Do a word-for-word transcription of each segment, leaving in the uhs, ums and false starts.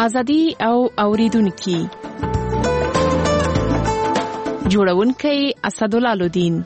ازادي او اوریدونکو جوړونکي اسدالله لودین.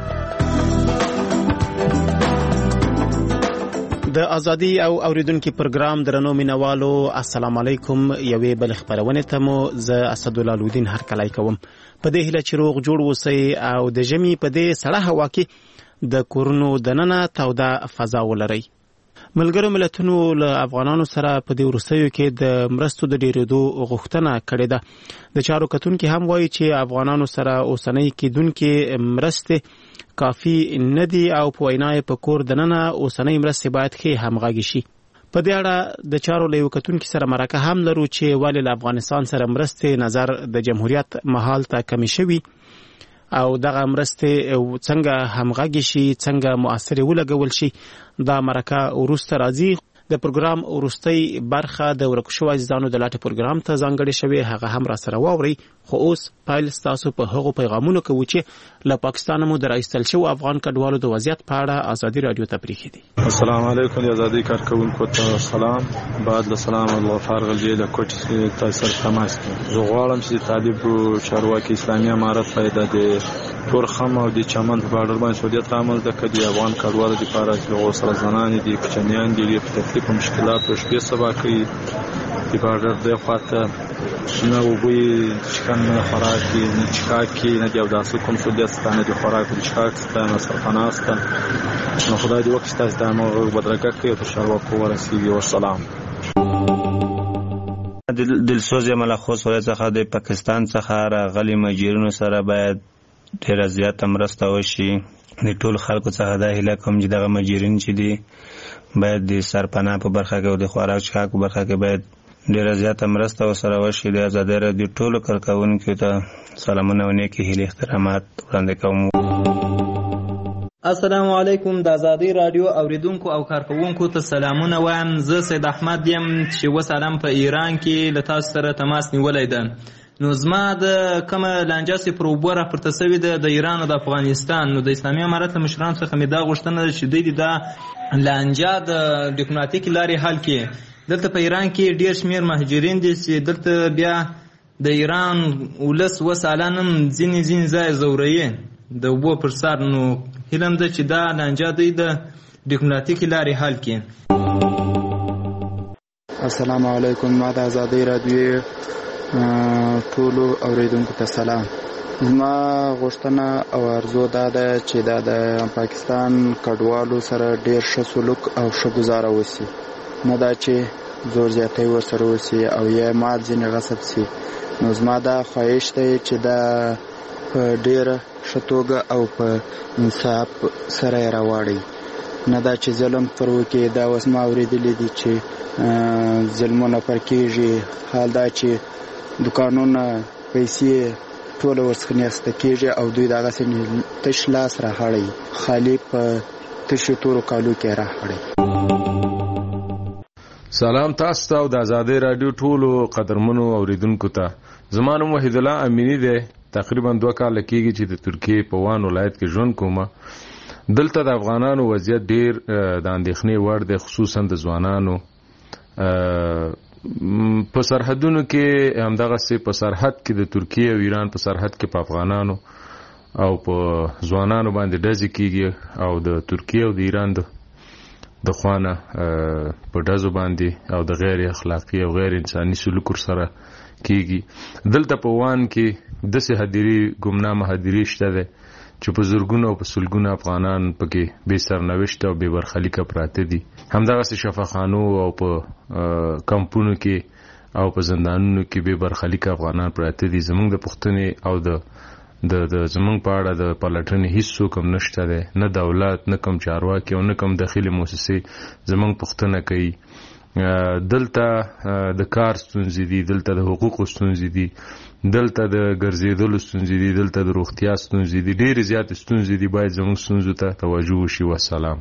د ازادي او اوریدونکو پروګرام درنو مینوالو السلام علیکم. یوې بل خبرونه ته مو ز اسدالله لودین هر کلای کوم. په دې هله چې روغ جوړ وسی او د جمی په دې سړه هوا کې د کورونو دننه توده فضا ولري. ملګرو ملتونو له افغانانو سره په دې ورسېو کې د مرستو د ډیرېدو غوښتنه کړې ده. د چارو کتونکو هم وایي چې افغانانو سره اوسنۍ کېدونکې مرستې کافی ندی او په وینای په کور دننه اوسنۍ مرستې باید کې همغږي شي. په دې اړه د چارو له وکتونکو سره مرکه هم لرو چې ولې له افغانستان سره مرستې نظر د جمهوریت مهال ته کمی شوي او دغه مرستې څنګه همغږي شي، څنګه مؤثر ولګول شي. دا مرکه وروسته راځي. د پروګرام وروستۍ برخه د ورکشو عزیزانو د لاټه پروګرام ته ځانګړې شوی، هغه هم را سره واوري. خو اوس پایل تاسو په هغو پیغامونو کې چې له پاکستان مو درایستل شو افغان کډوالو د وضعیت په اړه ازادي رادیو ته پریښی دي. السلام علیکم ازادي کارکونکو ته سلام. بعد له سلام الله فارغ الجیل کوټ تاسو سره تماس کوم. زه غواړم چې طالب چارواکي اسلامي امارت پیدا دي تور خم او د چمن په اړه باندې سعودیت عمل د کدي افغان کډوالو لپاره چې غوسه زنان دي کوچنیان دي په تکلیف او مشکلات او شپې سبا کوي د بارډر د خاطر نه وبوي چکن خوراکي نه چکاکي نه د داسې کوم سعودیت ستانه د خوراک د چکاک ستانه سرخناسته نو خدای دې وکړي تاسو د موږ بدرګه کوي او شروع ورسیږي. والسلام. دلسوز ملخص ولې څخه د پاکستان څخه راغلي مهاجرینو سره باید ډیره زیاته مرسته وشي. د ټول خلکو څخه دا هیله کوم چې دغه مهاجرین چې دي باید د سرپناه په برخه کې او د خوراک چکاک په برخه کې باید ډیره زیاته مرسته ورسره وشي. د ازادي رادیو ټولو کارکوونکو ته سلامونه او نیکې هیلې احترامات وړاندې کوم. السلام علیکم. د ازادي رادیو اوریدونکو او کارکوونکو ته سلامونه وایم. زه سید احمد یم چې وسلام په ایران کې له تاسو سره تماس نیولای ده. نو زما د کومه لانجه چې پر اوبو راپورته سوې ده د ایران او د افغانستان، نو د اسلامي امارت له مشرانو څخه مې دا غوښتنه ده چې دوی دا لانجه د ډیپلوماتیکي لارې حل کړي. دلته په ایران کې ډېر شمېر مهاجرین دي چې دلته بیا د ایران ولس اوس الان هم ځینې ځینې ځای ځوروي د اوبو پر سر. نو هیله م ده چې دا لانجه دوی د ډیپلوماتیکي لارې حل کړي. السلام علیکم. ما د ازادۍ رادیو ټولو اوریدونکو ته سلام. زما غوښتنه او ارزو دا ده چې دا د پاکستان کډوالو سره ډیر ښه سلوک او ښه ګزاره وسی، نه دا چې زور زیاتی ورسره وسی او یا مال ځینې غصب سی. نو زما دا خواهش دی چې دا په ډیره ښه توګه او په انصاف سره یې راواړي، نه دا چې ظلم پر وکړي. دا اوس ما اورېدلی دي چې ظلمونه پر کېږي. حال دا چې دکانونه پیسې ټول ورڅخه نیسته کېږي او دوی دغسې تش لاس راهړی، خالي په تشو تورو کالو کې راهړی. سلام تاسو ته او د ازادۍ رادیو ټولو قدرمنو اوریدونکو ته. زما نوم وحید الله امینی دی. تقریبا دوه کاله کېږي چې د ترکیې په وان ولایت کې ژوند کوم. دلته د افغانانو وضعیت ډیر د اندېښنې وړ دی، خصوصا د ځوانانو. په سرحدونو کې همدغسې په سرحد کې د ترکیې او ایران په سرحد کې په افغانانو او په ځوانانو باندې ډزې کېږي او د ترکیې او د ایران د خوانه په ډزو باندې او د غیر اخلاقي او غیر انساني سلوک سره کېږي. دلته په وان کې داسې هدیرې ګمنامه هدیرې شته دی چې په زرګونو او په سلګونو افغانان پکې بې سرنوشته او بې برخلیکه پراته دي. همدغسې شفاخانو او په کمپونو کې او په زندانونو کې بې برخلیکه افغانان پراته دي. زموږ د پوښتنې او د د زموږ په اړه د پلټنې هیڅ څوک هم نشته دی، نه دولت، نه کوم چارواکي او نه کوم داخلي موسسې زموږ پوښتنه کوي. دلته د کار ستونزې دي، دلته د حقوقو ستونزې دي، دلته د ګرځېدلو ستونزې دي، دلته د روغتیا ستونزې دي، ډېرې زیاتې ستونزې دي. باید زموږ ستونزو ته توجه وشي. والسلام.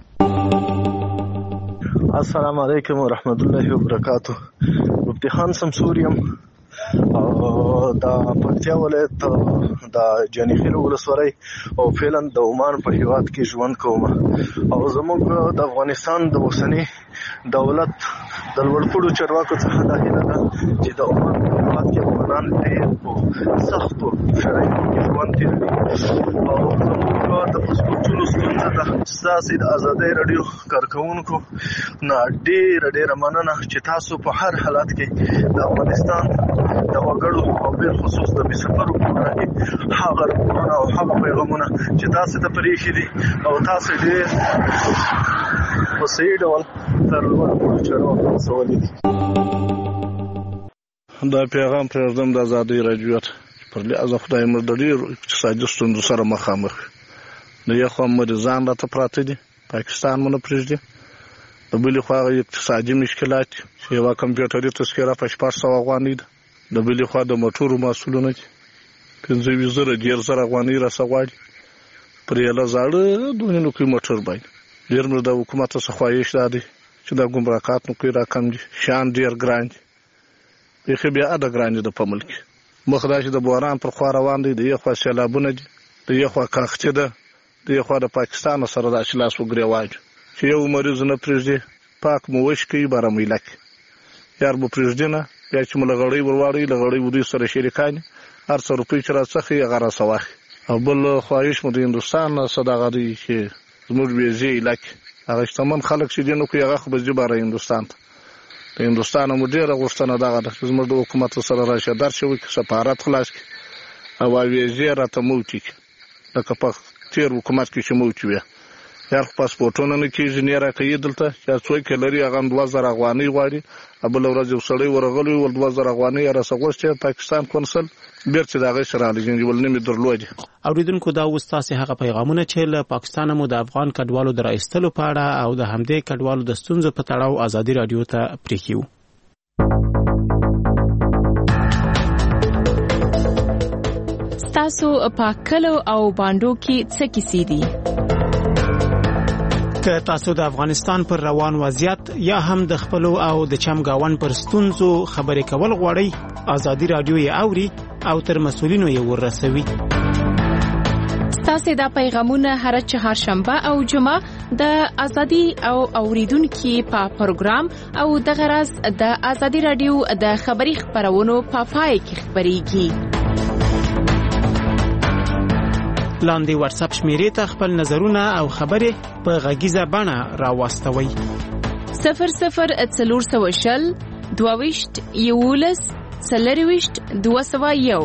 السلام علیکم ورحمت الله وبرکاتو. مفتی خان سمسور یم او د پکتیا ولایت د جانیخیل ولسوالۍ او فعلا د عمان په هیواد کې ژوند کوم او زموږ د افغانستان د اوسنی دولت د لوړپوړو چارواکو څخه دا هیله ده چې د عمان په هېواد کې افغانان ډېر په سختو شرایطو کې ژوند تېروي او زموږ هېواد د پاسپورټونو ستونزه ده. ستاسې د ازادۍ راډیو کارکوونکو نه ډېره ډېره مننه چې تاسو په هر حالت کې د افغانستان د وګړو او بالخصوص د بېسفرو په اړه کې هغه راپورونه او هغه پیغامونه چې تاسو ته پرېښي دي او تاسو ډېر په صحیح ډول تر لوړپوړو چارواکو رسولي دي. دا پیغام پرېږدم د ازادۍ راډیو ته پر لحاظ خدای مو د ډېرو اقتصادي ستونزو سره مخامخ د یو خوا مریضان راته پراته دي، پاکستان مو نه پرېږدي، د بلې خوا هغه اقتصادي مشکلات دي چې یوه کمپیوټري تذکره په شپږ سوه افغانۍ ده، د بلې خوا د موټرو محصولونه دي پنځه ویشت زره دېرش زره افغانۍ راڅه غواړي پر یوه زاړه دونې نوکۍ موټر باندې. ډېر مې د حکومت څخه خواهش دا دی چې دا ګمرکات نوکۍ راکم دي، شیان ډېر ګران دي، بیخي بې حده ګران دي د په ملک کې. مخ دا چې د بحران پر خوا روان دی، د یو خوا سیلابونه دي، د یو خوا کاختې ده، د یو خوا د پاکستان سره داسې لاس وګرېوان چې یو مریض نه پرېږدي، پاک مو وش کوي بارامیله کې یار مو پرېږدي نه، بیا چې مو له غړۍ ور واړوي له غړۍ ودوی سره شریکان دي، هر څه روپۍ چې راڅخي هغه راڅه واخلي. او بل خواهش مو د هندوستان څه دغه دی چې زموږ ویزې علاقې هغه شتمن خلک چې دي نو کوي هغه خو به ځي باره هندوستان ته. د هندوستان مو ډېره غوښتنه دغه ده چې زموږ د حکومت سره راشي درشي وکړي، سفارت خلاص کړي او ویزې راته موچي کړي لکه په تېر حکومت کې چې موچي وي. یار خو پاسپورټونه نه کېږي، نه یې راکوي دلته چې څوک یې لري هغه هم دوه زره افغانۍ غواړي. بله ورځ یو سړی ورغلی ول دوه زره افغانۍ یې راڅه غوښتې پاکستان کنسل بیرته د هغې سره رالیږي ول نه مې درلودې. اوریدونکو دا اوس تاسې هغه پیغامونه چې له پاکستانه مو د افغان کډوالو د راایستلو په اړه او د همدې کډوالو د ستونزو په تړاو ازادي راډیو ته پرېښي وو. ستاسو په کلو او بانډو کې څه کیسې دي؟ که تاسو د افغانستان پر روان وضعیت یا هم د خپلو او د چمګاون پر ستونزو خبرې کول غواړئ، ازادي راډیو یې اوري او تر مسؤلینو یې ورسوي. ستاسو دا پیغامونه هر چهارشنبه او جمعه د ازادي او اوریدونکو په پروګرام او د غرض د ازادي راډیو د خبري خبرونو په پای کې خبريږي. لاندې واتس اپ شمیرې ته خپل نظرونه او خبرې په غږیزه بڼه راوستوئ. صفر صفر څلور سوه شل دوه ویشت یولس څلور ویشت دوه سوه یو.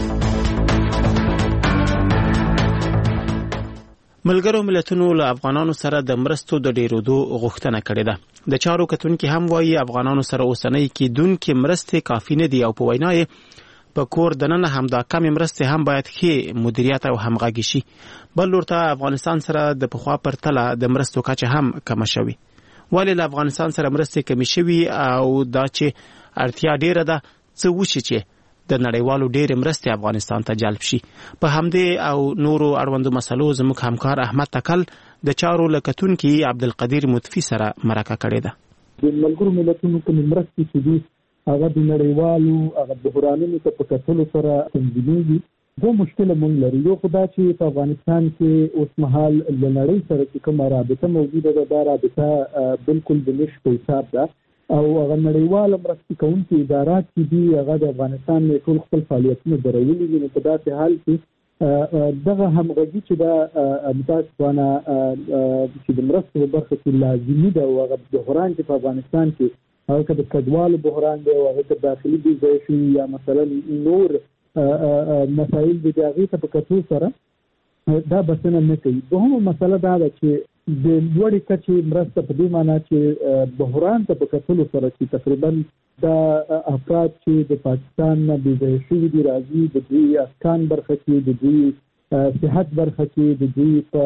ملګرو ملتونو له افغانانو سره د مرستو د ډیرودو غوښتنه کړې ده. د چارو کتونکو هم وایي افغانانو سره اوسنۍ کېدونکې مرستې کافي نه دي او په وینا یې په کور دننه هم دا کمې مرستې هم باید ښې مدیریت او همغږي شي. بل لور ته افغانستان سره د پخوا پرتله د مرستو کچه هم کمه شوې. ولې له افغانستان سره مرستې کمې شوي او دا چې اړتیا ډیره ده څه وشي چې د نړیوالو ډېرې مرستې افغانستان ته جلب شي؟ په همدې او نورو اړوندو مسلو زموږ همکار احمد تکل د چارو له کتونکي عبدالقدیر مطفي سره مرکه کړې ده. د ملګرو ملتونو کومې مرستې چې دي هغه د نړیوالو هغه بحرانونو ته په کتلو سره تنظیمېږي. دوه مشکله مونږ لرو. یو خو دا چې په افغانستان کې اوس مهال له نړۍ سره چې کومه رابطه موجوده ده دا رابطه بالکل د نش په حساب ده او هغه نړیواله مرستې کوونکي ادارات چې دي هغه د افغانستان نه ټول خپل فعالیتونه درولي دي. نو په داسې حال کې دغه همغږي چې دا متاسفانه چې د مرستو په برخه کې لازمي ده او هغه بحران چې په افغانستان کې هغه که د کډوالو بحران دی او هغه که داخلي بیځایشي یا مثلا نور مسایل دي د هغې ته په کتو سره دا بسنه نه کوي. دوهمه مسله دا ده چې د لوړې کچې مرسته په دې معنا چې بحران ته په کتلو سره چې تقریبا دا افراد چې د پاکستان نه بیځایه شوي دي راځي د دوی اسکان برخه کې د دوی صحت برخه کې د دوی په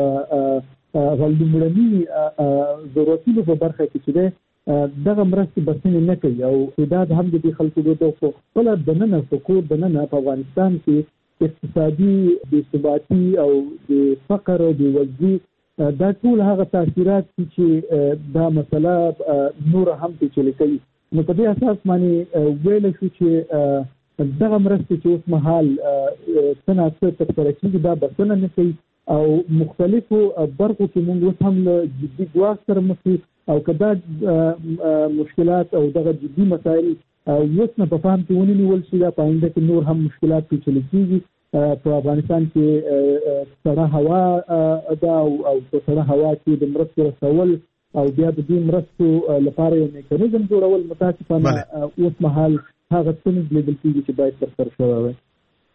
لومړني ضرورتونو په برخه کې چې دی دغه مرستې بسنې نه کوي او تعداد هم د دې خلکو د خپله دننه په کور دننه په افغانستان کې اقتصادي بېثباتي او د فقر او بېوزلي دا ټول هغه تاثیرات چې دا مسله نور هم پیچلې کوي. نو په دې اساس باندې ویلی شو چې دغه مرستې چې اوس مهال څه ناڅه ترسره کېږي دا بسنه نه کوي او مختلفو برخو کې موږ اوس هم له جدي ګواښ سره مخ یو او کدا مشکلات او دغه جدي مسایل اوس نه په فهم کې ونیول شي دا پاینده کې نور هم مشکلات پیچلي کیږي په افغانستان کې سړه هوا دا او په سړه هوا کې د مرستو رسول او بیا د دې مرستو لپاره یو میکانیزم جوړول متاسفانه اوس مهال هغه څه لیدل کیږي چې باید ترسره شوی وي.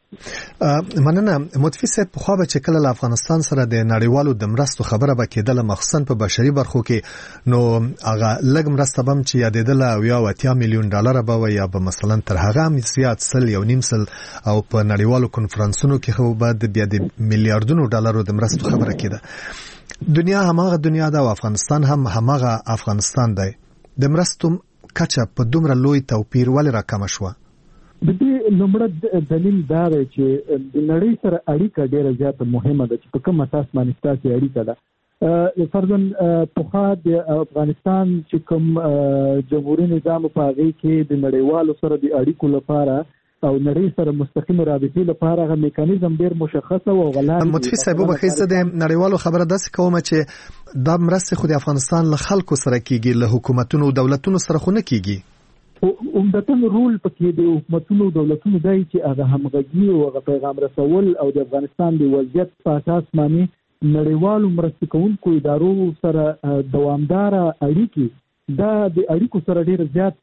مننه متفي صاحب په خو به چې کله له افغانستان سره د نړیوالو د مرستو خبره به کېدله مخصوصا په بشري برخو کې نو هغه لږ مرسته بم چې یادېدله او یا اتیا میلیون ډالر به وي یا به مثلا تر هغه هم زیات سل یو نیم سل او په نړیوالو کنفرانسونو کې خو به د بیا د میلیارډونو ډالرو د مرستو خبره کېده. دنیا هماغه دنیا ده او افغانستان هم هماغه افغانستان دی. د مرستو کچه په دومره لوی توپیر ولې راکمه شوه؟ د دې لومړی دلیل دا دی چې د نړۍ سره اړیکه ډېره زیاته مهمه ده چې په کوم اساس باندې ستاسې اړیکه ده. فرضاً پخوا د افغانستان چې کوم جمهوري نظام په هغې کې د نړیوالو سره د اړیکو لپاره او نړۍ سره مستقیم رابطې لپاره هغه میکانیزم ډېر مشخص او غلط. متفي صاحب وبخښئ زه د نړیوالو خبره داسې کوم چې دا مرستې خو د افغانستان له خلکو سره کېږي له حکومتونو او دولتونو سره خو نه کېږي. عمدتاً رول پکې د حکومتونو او دولتونو دی چې هغه همغږي او هغه پیغام رسول او د افغانستان د وضعیت په اساس باندې نړیوالو مرستې کوونکو ادارو سره دوامداره اړیکې دا د اړیکو سره ډېر زیات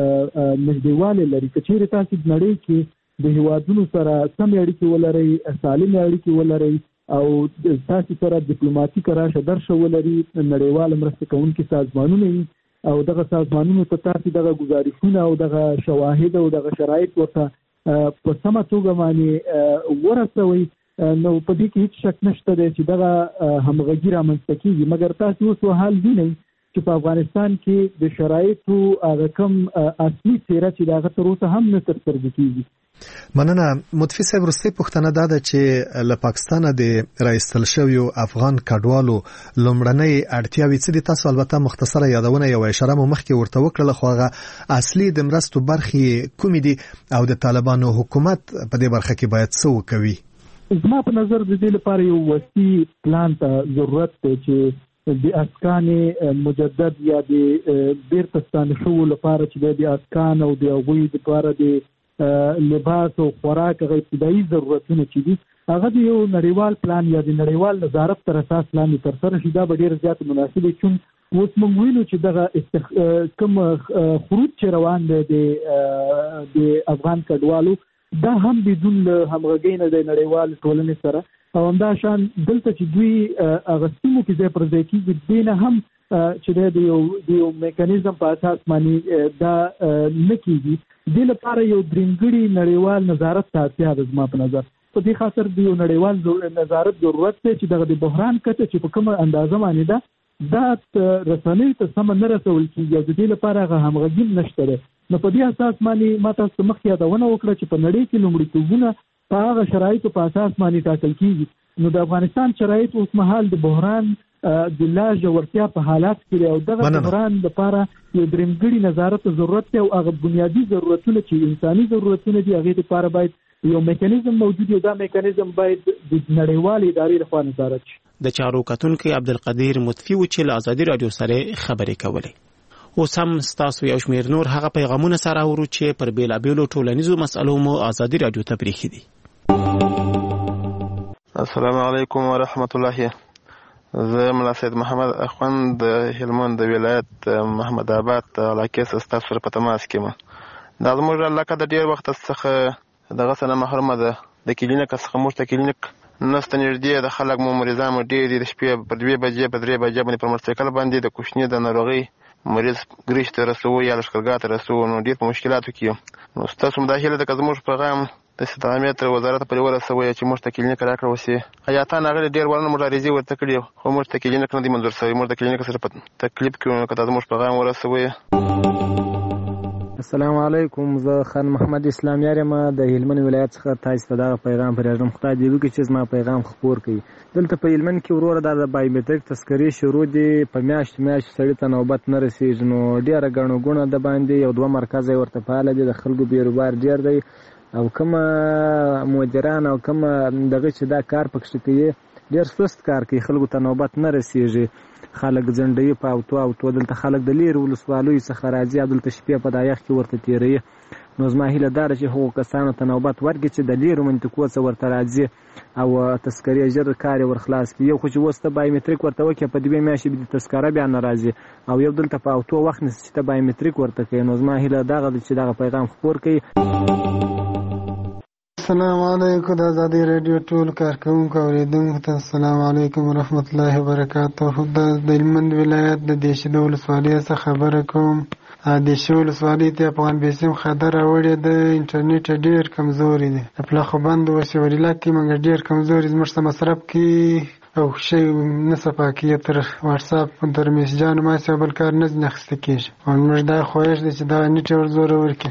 نږدېوالی لري. که چیرې تاسې د نړۍ کې د هیوادونو سره سمې اړیکې ولرئ سالمې اړیکې ولرئ او تاسې سره ډیپلوماتیک راشه درشه ولري نړیوال مرستې کوونکي سازمانونه وي او دغه سازمانونو ته تاسې دغه ګزارشونه او دغه شواهد او دغه شرایط ورته په سمه توګه باندې ورسوئ نو په دې کې هیڅ شک نشته دی چې دغه همغږي رامنځته کېږي. مګر تاسې اوس وحال وینئ چې په افغانستان کې د شرایطو هغه کوم اصلي څېره چې د هغه تر اوسه هم نه ترسره کېږي. مننه متفي صاحب وروستۍ پوښتنه دا ده چې له پاکستانه د راایستل شویو افغان کډوالو لومړنۍ اړتیاوې څه دي؟ تاسو البته مختصره یادونه یو اشاره مو مخکې ورته وکړله خو هغه اصلي د مرستو برخې کومې دي او د طالبانو حکومت په دې برخه کې باید څه وکوي؟ زما په نظر د دې لپاره یو وسیع پلان ته ضرورت دی چې د اسکان مجدد یا د بیرته ستانه شوو لپاره چې د اسکان او د هغوی لپاره د لباس او خوراک هغه ابتدایي ضرورتونه چې دي هغه د یو نړیوال پلان یا د نړیوال نظارت تر اساس لاندې ترسره شي دا به ډېر زیات مناسب وي. چون اوس موږ وینو چې دغه استخ... کوم خروج چې روان دی د افغان کډوالو دا هم بدون همغږۍ نه د نړیوال ټولنې سره او همدا شان دلته چې دوی هغه سیمو کې ځای پر ځای کېږي دې نه هم چې د یو د یو میکانیزم په اساس باندې دا نه کېږي. دې لپاره یو درېمګړي نړیوال نظارت ته اړتیا ده. زما په نظر په دې خاطر د یو نړیوال نظارت ضرورت دی چې دغه د بحران کچه چې په کومه اندازه باندې ده دا رسنیو ته سمه نه رسول کېږي او د دې لپاره هغه همغږي نشته دی. نو په دې اساس باندې ما تاسو ته مخکې یادونه وکړه چې په نړۍ کې لومړیتوبونه په هغه شرایطو په اساس باندې ټاکل کېږي. نو د افغانستان شرایط اوس مهال د بحران د لا ژورتیا په حالات کې او دغه بحران لپاره یو درېمګړي نظارت ضرورت دی او هغه بنیادي ضرورتونه چې انساني ضرورتونه دي هغې لپاره باید یو میکانیزم موجود وي. دا میکانیزم باید د نړیوالې ادارې لخوا نظارت شي. د چارو کتونکي عبدالقدیر مطفي و چې له ازادي راډیو سره خبرې کولې. اوس هم ستاسو یو شمېر نور هغه پیغامونه سره اورو چې پر بېلابېلو ټولنیزو مسألو مو ازادي راډیو ته پرېښي دي. السلام علیکم ورحمت الله. زه ملا سید محمد اخوند د هلمند د ولایت محمد آباد علاقې څخه ستاسو سره په تماس کې یم. دا زموږ علاقه د ډېر وخت څخه دغه څه نه محرومه ده. د کلینیک څخه موږ ته کلینیک نسته نږدې د خلک مو مریضان مو ډېر دي. د شپې په دوې بجې په درې بجې باندې پر موټرسایکل باندې د کوچني د ناروغۍ مریض ګریش ته رسوو یا لښکرګاه ته رسوو نو ډېر په مشکلاتو کې یم. نو ستاسو هم دا هیله ده که زموږ پیغام د استعامت تر وزارت پورې ورسوي چې موږ ته کلینیک راکړه وسي. حیاتان هغه ډېر ورنه موږ عریضې ورته کړي خو موږ ته کلینیک نه دی منظور شوی. موږ د کلینیک سره په تکلیف کې وو که دا زموږ پیغام ورسوي. السلام علیکم. زه خان محمد اسلام یار یم د هلمند ولایت څخه. تاسو ته دغه پیغام پرېږدم خدای دې وکړي چې زما پیغام خپور کړي. دلته په هلمند کې وروره دا د بایومټریک تذکرې شروع دي. په میاشت میاشت سړي ته نوبت نه رسېږي نو ډېره ګڼه ګوڼه د باندې یو دوه مرکز یې ورته فعاله دي. د خلکو بیروبار ډېر دی او کومه مدیران او کومه دغه چې دا کار پکښې کوي ډېر سست کار کوي. خلکو ته نوبت نه رسېږي. خلک ځنډوي په اوتو اوتو. دلته خلک د لیرې ولسوالیو څخه راځي او دلته شپې په دا یخ کې ورته تېروي. نو زما هیله دا ده چې هغو کسانو ته نوبت ورکړي چې د لیرو منطقو څخه ورته راځي او تذکرې ژر کار یې ورخلاص کړي. یو خو چې اوس ته بایومټریک ورته وکړې په دوې میاشتې به د تذکره بیا نه راځي، او یو دلته په اوتو وخت نیسي چې ته بایومټریک ورته کوې. نو زما هیله دغه ده چې دغه پیغام خپور کړي. السلام علیکم د ازادي رادیو ټول کارکوونکو اوریدونکو ته السلام علیکم ورحمت الله وبرکاته. د هلمند ولایت د دیشې ولسوالۍ څخه خبره کوم. د دیشې ولسوالۍ ته افغان بیسیم خطر راوړی د انټرنیټ ډېر کمزوري دی. د پلاخوبند وسې ولیلات کې موږ ډېر کمزوري زموږ څه مصرف کې او شی نه صفا کې تر واتساپ تر میسجانو ماسې بل کار نه اخیسته کېږي. او موږ دا خواهش دی چې دا نیټ ور زور ورکړي.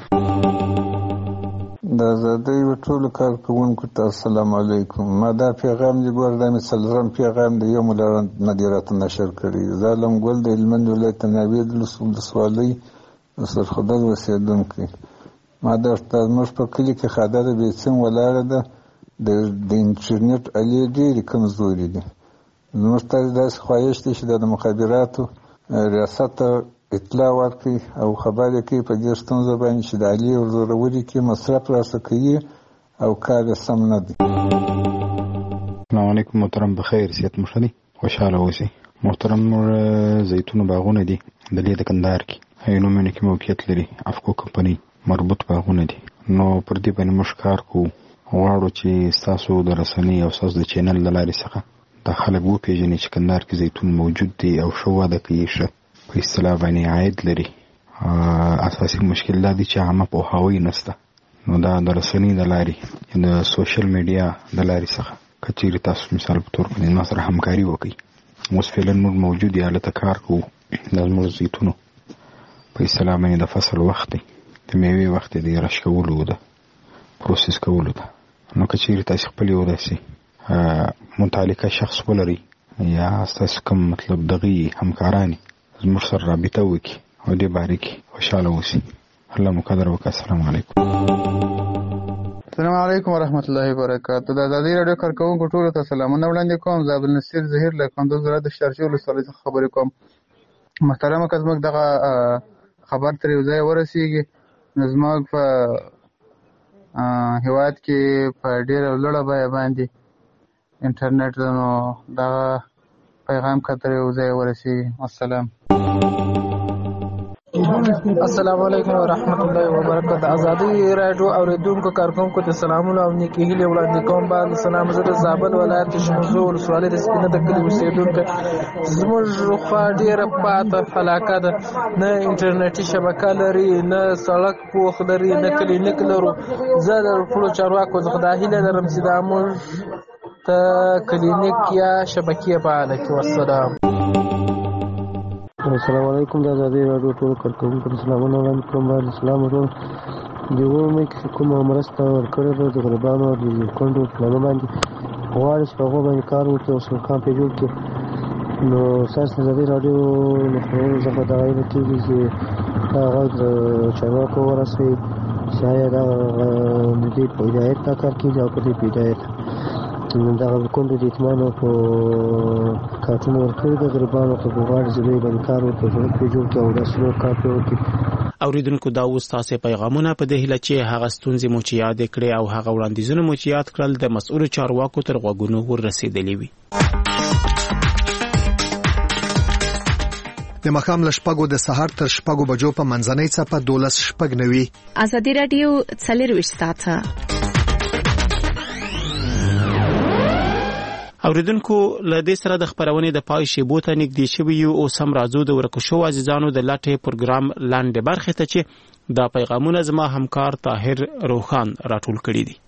د ازادۍ ټولو کارکوونکو ته السلام علیکم. ما دا پیغام دی ګور دا مې څلورم پیغام دی یو مولا نه دی راته نشر کړی. زه علم ګل د هلمند ولایت ناوید ولسوالۍ سرخودل اوسېدونکی. ما درته زموږ په کلي کې خادره بیسیم ولاړه ده. د انټرنیټ الې ډېرې کمزوري دي. زموږ ته داسې خواهش دی چې د مخابراتو ریاست ته اطلاع ورکړي او خبر یې کوي په دې ستونزه باندې چې د الې ورزورولي کې مصرف راسه کوي او کار یې سم نه دی. السلام علیکم محترم، بخیر صحت مو ښه دی؟ خوشحاله اوسئ. محترم زیتون باغونه دي د دې د کندهار کې هینومینه کې موقعیت لري. افکو کمپنۍ مربوط باغونه دي. نو پر دې باندې موږ کار کوو. غواړو چې ستاسو د رسنۍ او ستاسو د چینل له لارې څخه دا خلک وپېژني چې کندهار کې زیتون موجود دی او ښه وده کوي، ښه په اصطلاح باندې عاید لري. اساسي مشکل دا دی چې عامه پوهاوی نشته. نو دا د رسنۍ د لارې د سوشل میډیا د لارې څخه که چیرې تاسو مثال په تور باندې ما سره همکاري وکړئ. اوس فعلا موږ موجود یې هلته کار کوو. دا زموږ زیتونو په اصطلاح باندې د فصل وخت دی، د میوې وخت دی، د رش کولو ده، پروسس کولو ده. نو که چیرې تاسو خپل یو داسې متعلقه شخص ولرئ یا ستاسو کوم مطلب دغه همکارانی زموږ سره رابطه وکړي او دې باره کې خوشحاله اوسئ. الله مو قدر وکړي. السلام علیکم. السلام علیکم ورحمت الله وبرکاته. د ازادي رادیو کارکوونکو ټولو ته سلامونه وړاندې کوم. زه عبدالنصیر ظهیر له کندوز ولایت د شارجې ولسوالۍ څخه خبرې کوم. محترمه که زموږ دغه خبر تر یو ځای ورسېږي نو زموږ په هېواد کې په ډېره لوړه بیه باندې انټرنیټ ده، نو دغه پیغام که تر یو ځای ورسېږي. السلام السلام علیکم ورحمت الله وبرکاته. ازادي رادیو اوریدونکو کارکوونکو ته سلامونه او نیکې هیلې وړاندې کوم. باندې سلام. زه د زابل ولایت د شمزو ولسوالۍ د سپینه د کلي اوسېدونکی. زموږ خوا ډېره پاته علاقه ده، نه انټرنیټي شبکه لري، نه سړک پوخ لري، نه کلینیک لرو. زه د ټولو چارواکو څخه دا هیله لرم چې دا موږ ته کلینیک یا شبکې فعاله کړي. والسلام. السلام علیکم. د ازادي رادیو ټول کارکوونکو ته سلامونه وړاندې کوم. باندې سلام ورکوم. د اومې کې کومه مرسته ورکړې ده د غریبانو د کونډو پلانو باندې غواړي چې په هغو باندې کار وکړي او سرکان پرې جوړ کړي. نو ستاسو د ازادي رادیو له خبرونو څخه دغه هیله کېږي چې دا غږ د چارواکو ورسوي چې آیا دغه د دې په هدایت دا کار کېږي او که دې په هدایت دغه کونډو د یتیمانو په کارټونه ورکړي د غریبانو ته غواړي چې دوی باندې کار وکړي، سړک پرې جوړ کړي او داسې نور کار پرې وکړي. اوریدونکو دا اوس تاسې پیغامونه په دې هیله چې هغه ستونزې مو چې یادې کړې او هغه وړاندیزونه مو چې یاد کړل د مسؤلو چارواکو تر غوږونو ورسېدلي وي. د ماښام له شپږو د سهار تر شپږو بجو په منځنۍ څپه دولس شپږ نوي. ازادي رادیو څلرویشت ساعته. اوریدونکو له دې سره د خبرونې د پای شیبو ته نږدې شوي یو. اوس هم راځو د ورکو شوو عزیزانو د لټې پروګرام لاندې برخې ته چې دا پیغامونه زما همکار طاهر روخان راټول کړي دي.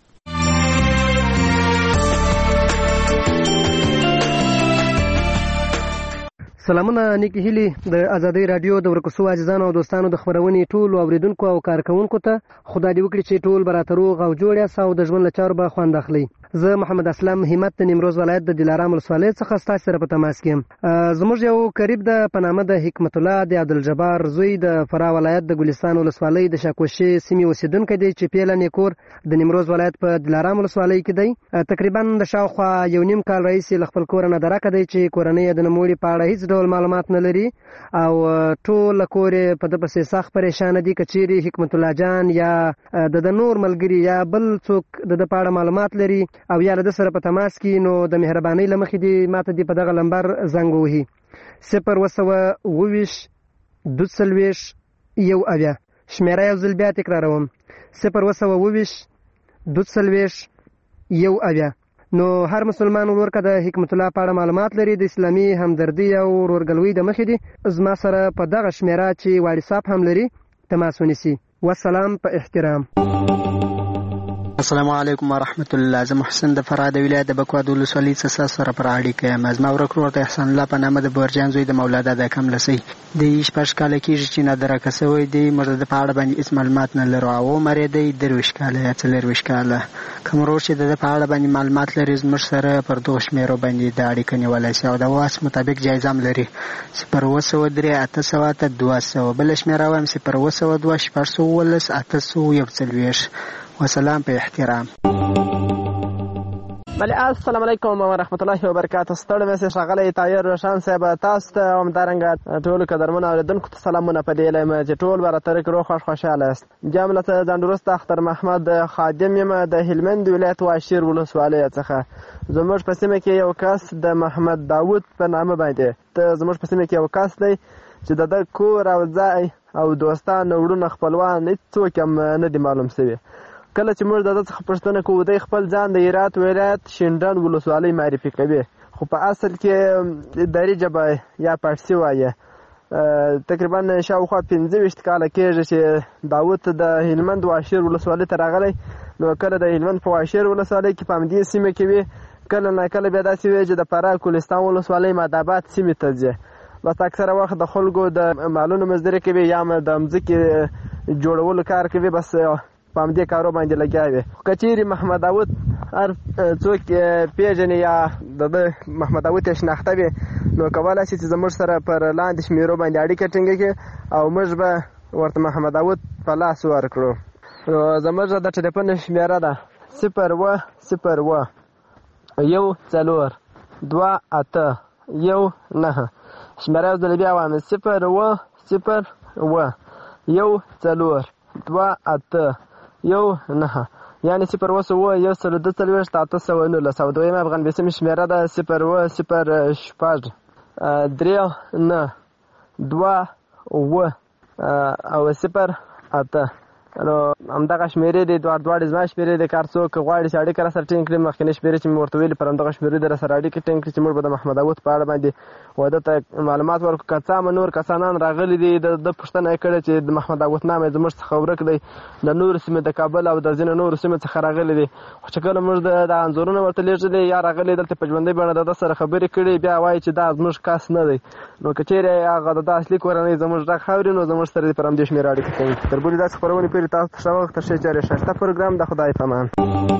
سلامونه نیکې هیلې د ازادي رادیو د ورکو شوو عزیزانو او دوستانو د خبرونې ټولو اوریدونکو او کارکوونکو ته خدای دې وکړي چې ټول به راته روغ او جوړ یاست او د ژوند له چارو به خوند اخلئ. زه محمد اسلام همت د نیمروز ولایت د دلارام ولسوالۍ څخه ستاسو سره په تماس کې یم. زموږ یو قریب د په نامه د حکمت الله د عبدالجبار زوی د فراه ولایت د ګلستان ولسوالۍ د شاکوشي سیمې اوسیدونکی دی چې پیله نیکور د نیمروز ولایت په دلارام ولسوالۍ کې دی. تقریبا د شاوخوا یو نیم کال راهیسې له خپل کوره نه درکه دی چې کورنۍ یې د نوموړي په اړه هیڅ ډول معلومات نه لري او ټول کور یې په ده پسې سخت پریشانه دي. که چیرې حکمت الله جان یا د د نور ملګري یا بل څوک د ده په اړه معلومات لري او یا له ده سره په تماس کې نو د مهربانۍ له مخې دې ماته دې په دغه لمبر زنګ ووهي صفر اوه سوه اووه ویشت دوه څلوېښت یو اویا. شمېره یو ځل بیا تکراروم صفر اوه سوه اووه ویشت دوه څلوېښت یو اویا. نو هر مسلمان ورور که د حکمت الله په اړه معلومات لري د اسلامي همدردي او ورورګلوۍ د مخې دي زما سره په دغه شمېره چې واټساپ هم لري تماس ونیسي. والسلام په احترام. السلام علیکم ورحمت الله. زه محسن د فراه د ولایت د بکواد ولسوالۍ څخه سره پر اړیکه یم. زما ورک ورور د احسان الله په نامه د بورجان زوی د مولادا د کم لسی د شپږ کاله کېږي چې نادرکه سوی دی. موږ د په اړه باندې هېڅ معلومات نه لرو او عمر یې دی درویشت کاله یا څلېرویشت کاله. کوم ورور چې د ده په اړه باندې معلومات لري زموږ سره پر دغو شمېرو باندې د اړیکه نیولی شي او د واس مطابق جایزه هم لري صفر اوه سوه درې اته سوه اته دوه سوه. بله شمېره وایم صفر اوه سوه دوه شپږ سوه اوولس اته سوه یو څلوېښت. وسلام په احترام. بله السلام علیکم ورحمت الله وبرکاته. ستړی مې ښاغلی طاهر روشن صاحب تاسو ته همدارنګه ټولو قدرمنو اورېدونکو ته سلامونه په دې یم چې ټول به راته روغ خوښ خوشحاله یاست. جام له ځان وروسته اختر محمد خادم یم د هلمند ولایت واشیر ولسوالۍ څخه. زموږ په سیمه کې یو کس د محمد داود په نامه باندې ته زموږ په سیمه کې یو کس دی چې د ده کور او ځای او دوستان وروڼه خپلوان هېڅوک هم نه دي معلوم شوي. کله چې موږ د ده څخه پوښتنه کوو دی خپل ځان د هرات ولایت شینډنډ ولسوالۍ معرفي کوي خو په اصل کې دري ژبه یا پارسي وایي. تقریبا شاوخوا پنځه ویشت کاله کېږي چې داود د هلمند واشیر ولسوالۍ ته راغلی. نو کله د هلمند په واشیر ولسوالۍ کې په همدې سیمه کې وي کله نه کله بیا داسې وي چې د فراه ګلستان ولسوالۍ ماداباد سیمې ته ځي. بس اکثره وخت د خلکو د مالونو مزدوري کوي یا د مځکې جوړولو کار کوي بس په همدې کارو باندې لګیا وي. که چیرې محمد داود هر څوک پیژني یا د ده محمد داود یې شناخته وي نو کولی شي چې زموږ سره پر لاندې شمېرو باندې اړیکه ټینګه کړي او موږ به ورته محمد داود په لاس ورکړو. نو زموږ د ټلیفون شمېره ده صفر اوه صفر اوه یو څلور دوه اته یو نهه. شمېره یو ځل بیا وایم صفر اوه صفر اوه یو څلور دوه اته یو نهه یعنې صفر اوه سوه یو سل دوه څلوېښت اته سوه نولس او دویمه افغانبیسي شمېره ده صفر اوه صفر شپږ درې نه دوه اوه او صفر اته. نو همدغه شمېرې دي دواړه دواړې زما شمېرې دي. که هر څوک غواړي چې اړیکه راسره ټینګ کړي مخکینۍ شمېرې چې مې ورته ویلي پر همدغه شمېرې دي راسره اړیکې ټینګ کړي چې موږ به د محمد داود په اړه باندې واده ته معلومات ورکړو. که څه هم نور کسانان راغلي دي د ده پوښتنه یې کړې چې د محمد داود نام یې زموږ څخه ورک دی د نورو سیمې د کابل او د ځینو نورو سیمې څخه راغلي دي خو چې کله موږ د انځورونه ورته لیږلي یا راغلي دلته په ژوندۍ بڼه د ده سره خبرې کړي بیا وایي چې دا زموږ کس نه دی. نو که چیرې هغه د ده اصلي کورنۍ زموږ غږ اوري نو زموږ سره دې پر همدې شمېره اړیکه کوي. تر بلې داسې خپرونې پورې تاسو ته ښه وخت تر ښې چارې ښایسته پروګرام د خدای په امان.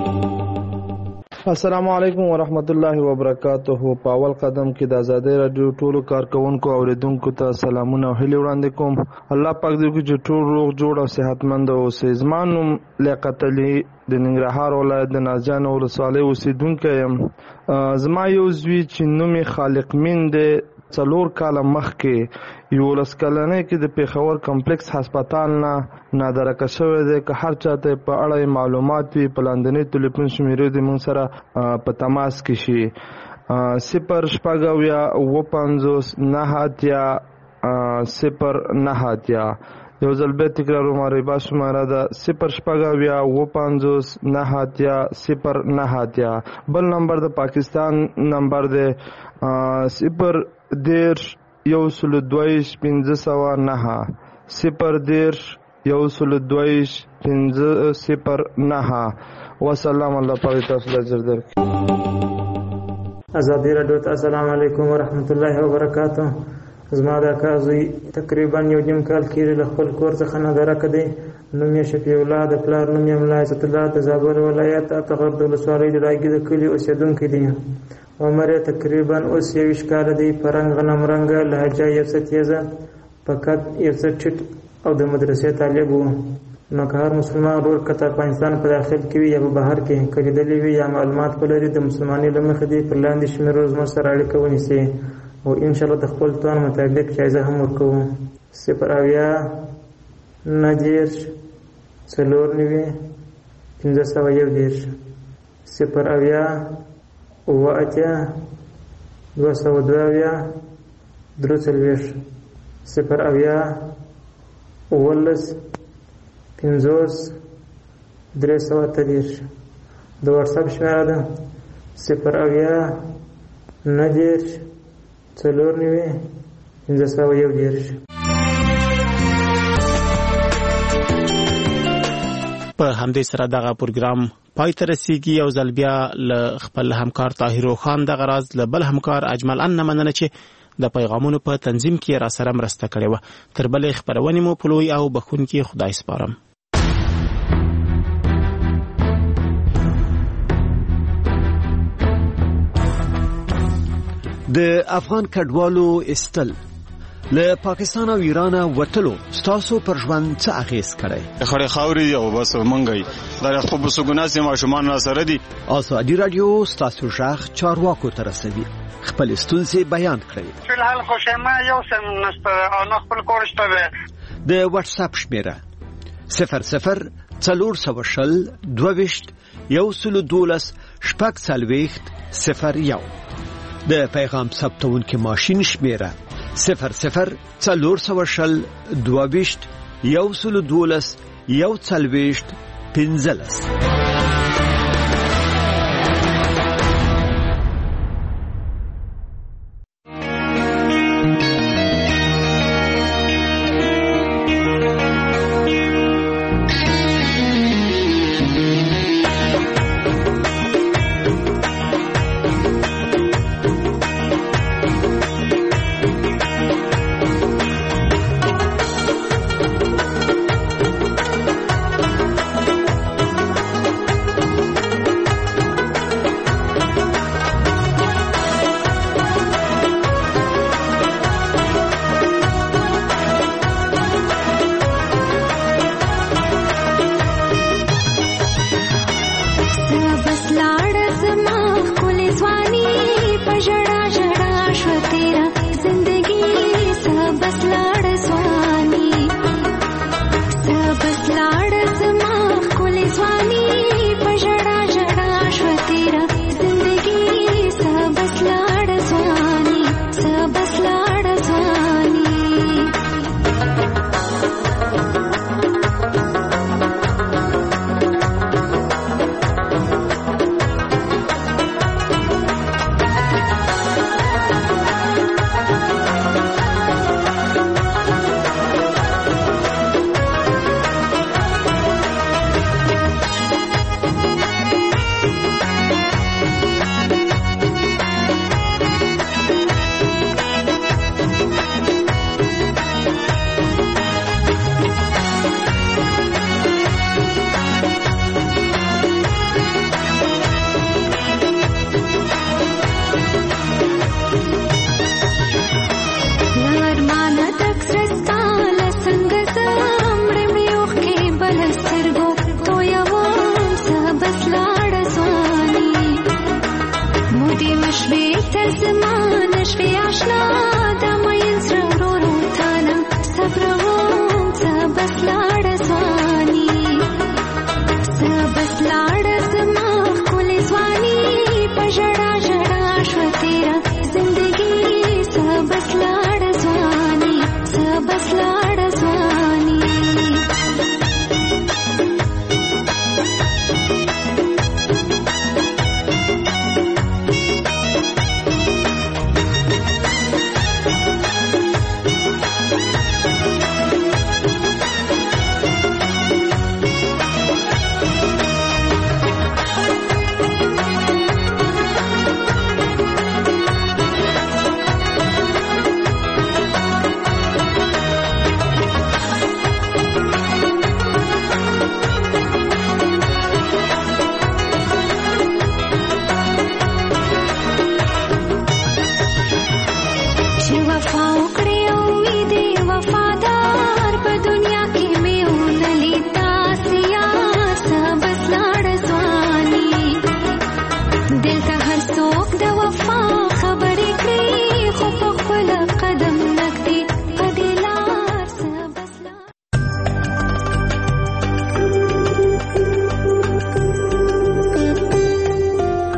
السلام علیکم ورحمت الله وبرکاته. په اول قدم کې د آزادۍ راډیو ټولو کارکونکو اوریدونکو ته سلامونه او هیلې وړاندې کوم. الله پاک دې وکړي چې ټول روغ جوړ او صحتمند اوسئ. زما نوم لیاقت علي د ننګرهار ولایت د نازجان ولسوالۍ اوسېدونکی یم. زما یو زوی چې نوم یې خالق مین دی څلور کاله مخکې یولس کلنۍ کې د پېښور کمپلکس هسپتال نه نادرکه شوی دی. که هر چاته په اړه معلومات وي په لاندنۍ ټلیفون شمېرې دې موږ سره په تماس کې شي. صفر شپږ اویا اوه پنځوس نهه اتیا صفر نهه اتیا. یو ځل بیا تکراروم عربا شماره ده صفر شپږ اویا اوه پنځوس نهه اتیا صفر نهه اتیا. بل نمبر د پاکستان نمبر دی صفر دېرش یو سلو دوهویشت پنځه سوه نهه صفر دېرش یو سلو دوهویشت پنځه صفر نهه. وسلام. الله پاک تاسو ته اجر درکړي. ازادي راډیو ته السلام علیکم ورحمت الله وبرکاته. زما د اکا زوی تقریبا یو نیم کال کېږي له خپل کور څخه نادرک دی. نوم یې شفیع الله، د پلار نوم یې ملا عزت الله، د زابل ولایت اتغر د ولسوالۍ د ډاګي د کلي اوسېدونکی دی. عمر یې تقریبا اوس یویشت کاله دی. په رنګ غنم رنګه، لهجه یو څه تیزه، په قد یو څه ټیټ او د مدرسې طالب و. نو که هر مسلمان ورور که د افغانستان په داخل کې وي یا په بهر کې که لیدلی وي یا معلومات ولري، د مسلمانۍ له مخې دې پر لاندې شمېرو زموږ سره اړیکه ونیسي او انشاءالله د خپل توان مطابق جایزه هم ورکوو. صفر اویا نهه دېرش څلور نوي پنځه سوه یو دېرش صفر اویا اووه اتیا دوه سوه دوه اویا درې څلوېښت صفر اویا اوولس پنځوس درې سوه اته دېرش. د واټساپ شمېره ده صفر اویا نهه دېرش څلور نوي پنځه سوه یو دېرش. په همدې سره دغه پروګرام پای ته رسیږي. یو ځل بیا له خپل همکار طاهر خان دغه راز له بل همکار اجمل ان مننه چې د پیغامونو په تنظیم کې را سره مرسته کړې وه. تر بلې خپرونې مو په لوی او بخښونکي خدای سپارم. د افغان کډوالو استل له پاکستان او ایران وټلو ستاسو پر ژوند څه اغیز کړي؟ خړې خاوري او بس منګي دا خو په سګوناسي ماشومان را سره دي. ازادي رادیو ستاسو ژغ چارواکو ته رسوي. خپل ستونزې بیان کړئ. فلحال خو شمه یو سم نسته او نه خپل کورشته ده. د واتس اپ شمیره صفر صفر څلور سوه شل دوه ویشت یو سلو دولس شپږ څلوېښت صفر یو. د پیغام ثبتونکي ماشین شمیره صفر صفر څلور سوه شل دوه ویشت یو سلو دولس یو څلوېښت پنځلس.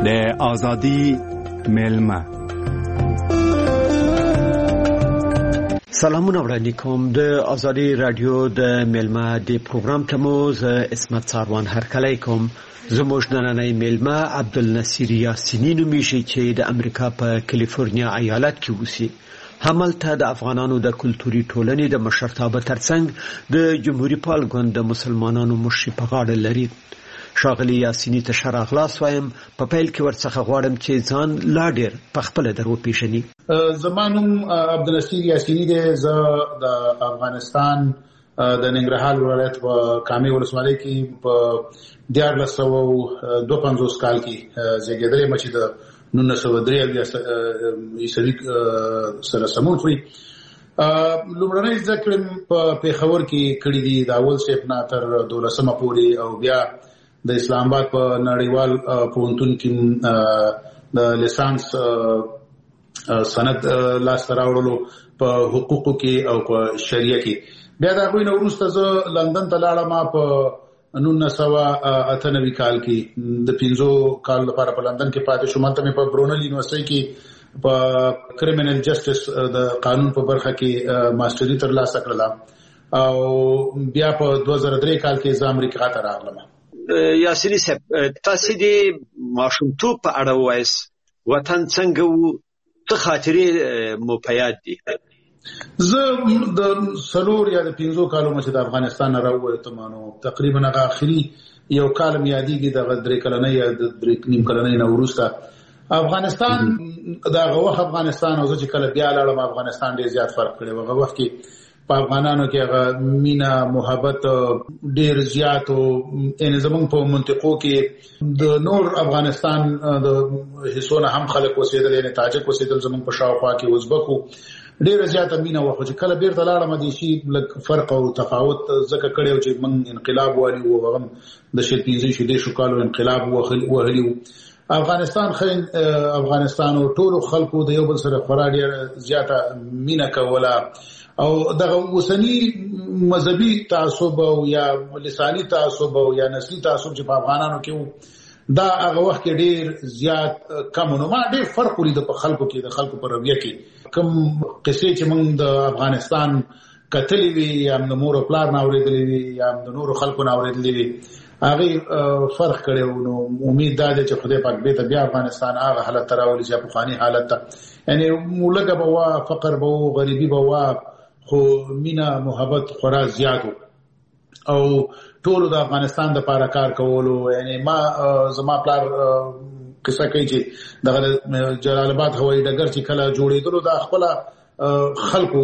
د ازادي میلمه. سلامونه وړاندې کوم د ازادي رادیو د میلمه د پروګرام ته مو زه اسمت ساروان هرکلی کوم. زموږ نننی میلمه عبدالنصیر یاسینی نومیږي چې د امریکا په کالیفورنیا ایالت کې اوسي. هملته د افغانانو د کلتوري ټولنې د مشرتابه ترڅنګ د جمهوریت پال ګوند د مسلمانانو مشري په غاړه لري. شاغلی یاسینی ته ښه راغلاست وایم. په پیل کې ورڅخه غواړم چې ځان لا ډېر په خپله در وپېژني. زما نوم عبدالنصیر یاسینی دی. زه د افغانستان د ننګرهار ولایت په کامې ولسوالۍ کې په دیارلس سوه دوه پنځوس کال کې زیږېدلی یم چې د نولس سوه درې اویا عیسوي سره سمون خوري. لومړنۍ زده کړې په پېښور کې کړي دي د اول صنف نه تر دولسمه پورې، او بیا د اسلام آباد په نړیوال پوهنتون کې د لیسانس سند لاسته راوړلو په حقوقو کې او په شریعه کې. بیا د هغوی نه وروسته زه لندن ته لاړم په نولس سوه اته نوي کال کې. د پنځو کالو لپاره په لندن کې پاتې شوم. هلته مې په برونل یونیورسټۍ کې په کریمینل جسټس د قانون په برخه کې ماسټري ترلاسه کړله، او بیا په دوه زره درې کال کې زه امریکا ته راغلم. یاسینی صاحب، تاسو د ماشومتوب په اړه ووایاست. وطن څنګه و؟ څه خاطرې مو په یاد دي؟ زه د څلور یا د پنځو کالو نه چې د افغانستان نه راووتم، نو تقریبا هغه آخري یو کال مې یادېږي، دغه درې کلنۍ یا د درې نیم کلنۍ نه وروسته افغانستان، د هغه وخت افغانستان او زه چې کله بیا لاړم افغانستان ډېر زیات فرق کړی و. هغه وخت کې په افغانانو کې هغه مینه محبت ډېر زیات و. یعنې زموږ په منطقو کې د نور افغانستان د حصو نه هم خلک اوسېدل، یعنې تاجک اوسېدل زموږ په شاوخوا کې، ازبک و، ډېره زیاته مینه وه. خو چې کله بیرته لاړم دې شي لږ فرق او تفاوت ځکه کړی و چې موږ انقلاب والي و، هغه د شل پنځه شل دېرشو کالو انقلاب وهلی و. افغانستان خې افغانستان او ټولو خلکو د یو بل سره خورا ډېره زیاته مینه کوله، او دغه اوسني مذهبي تعصب او یا لساني تعصب او یا نسلي تعصب چې په افغانانو کې و، دا هغه وخت کې ډېر زیات کم و. نو ما ډېر فرق ولید په خلکو کې، د خلکو په رویه کې. کوم قصې چې موږ د افغانستان کتلې وي، یا د مور او پلار نه اورېدلې وي، یا د نورو خلکو نه اورېدلې وي، هغې فرق کړی و. نو امید دا دی چې خدای پاک بېرته بیا افغانستان هغه حالت ته راولي چې پخواني حالت ته، یعنې لږه به وه، فقر به و، غریبي به وه، خو مینه محبت خورا زیات و. او ټولو د افغانستان دپاره کار کولو. یعنې ما زما پلار قصه کوي چې دغه جلال آباد هوایي ډګر چې کله جوړېدلو دا خپله خلکو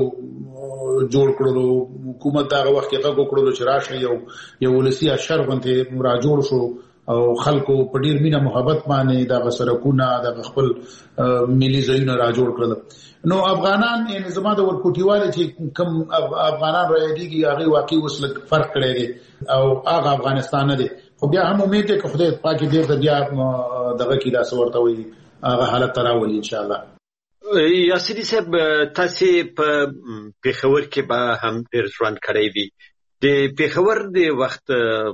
جوړ کړلو، حکومت د هغه وخت کې غږ وکړلو چې راشه یو یو ولسي اشر غوندې را جوړ شو، او خلکو په ډېر مینه محبت باندې دغه سړکونه دغه خپل ملي ځایونه را جوړ کړل. نو افغانان، یعنې زما د ورکوټیوالې چې کوم افغانان را یادېږي هغې واقعي اوس لږ فرق کړی دی، او هغه افغانستان نه دی. خو بیا هم امید دی که خدای پاک بیرته بیا دغه کې داسې ورته وایي هغه حالت ته راولي انشاءالله. یاسیني صاحب، تاسې په پېښور کې به هم ډېر ژوند کړی وي. د پېښور د وخت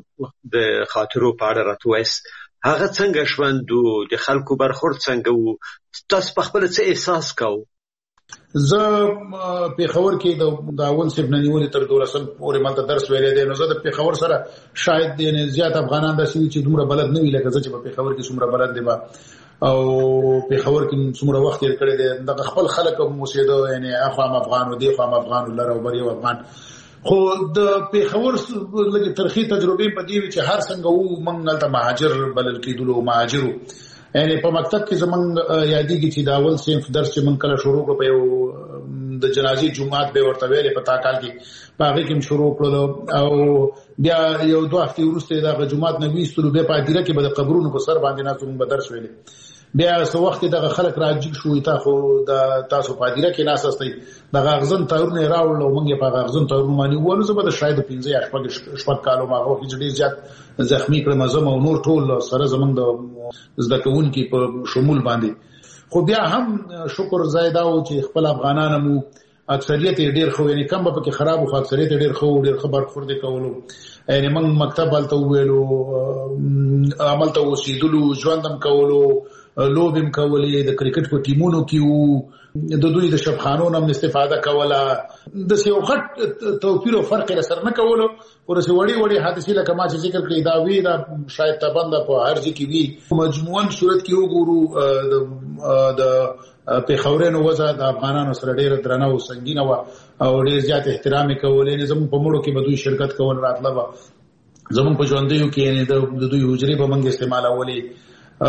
د خاطرو په اړه راته ووایاست. هغه څنګه ژوند و؟ د خلکو برخورد څنګه و؟ تاسو په خپله څه احساس کوو؟ زه پېښور کې د اول صنف نه نیولې تر دولسم پورې مالته درس ویلی دی. نو زه د پېښور سره شاید زیات افغانان داسې وي چې دومره بلد نه وي لکه زه چې په پېښور کې څومره بلد دی به، او پېښور کې څومره وخت تېر کړی دی. دغه خپل خلک هم اوسېده، یعنې اخوا هم افغان و، دې خوا هم افغان و، لر او بر یو افغان. خو د پېښور لږې ترخې تجربې په دې وي چې هر څنګه وو موږ هلته مهاجر بلل کېدلو، مهاجر وو. یعنې په مکتب کې زموږ یادېږي چې د اول صنف درس چې موږ کله شروع کړو په یو د جنازې جومات به ورته ویلې په تا کال کې، په هغې کې هم شروع کړلو، او بیا یو دوه هفتې وروسته یې د هغه جومات نه ویستلو، بیا په هدیره کې به د قبرونو په سر باندې ناستو موږ به درس ویلې. بیا څه وخت کې دغه خلک راجګ شو، تا خو د تاسو په هدیره کې ناست استئ، دغه اغزن تارونه یې راوړل او موږ یې په هغه اغزن تارونو باندې ووهلو. زه به د شاید پنځه یا شپږ شپږ کالو ما هغه وخت چې ډېر زیات زخمي کړم زه او نور ټول سره زموږ د زده کوونکي په شمول باندې. خو بیا هم شکر ځای دا و چې خپل افغانان مو اکثریت ډیر خو یعنی کم به کې خراب او اکثریت ډیر خو ډیر خبر خور دي کولو یعنی موږ مکتب الته ویلو عمل ته وسیدلو ژوندم کولو لوبم کولې د کرکټ په ټیمونو کې وو د دوی د شبخانونو هم استفاده کوله د سیو غټ توپیر او فرق سره نه کولو ورسې وړي وړي حادثې لکه ما چې ذکر کړی دا وی دا شاید تبند په هر ځای کې وي مجموعاً صورت کې وګورو د پیښورینو وضع د افغانانو سره ډیره درنه او سنگینه و او ډیر زیات احترام کولې نه زموږ په مړو کې به دوی شرکت کول راتله و زموږ په ژوندیو کې د دوی حجرې به موږ استعمالولې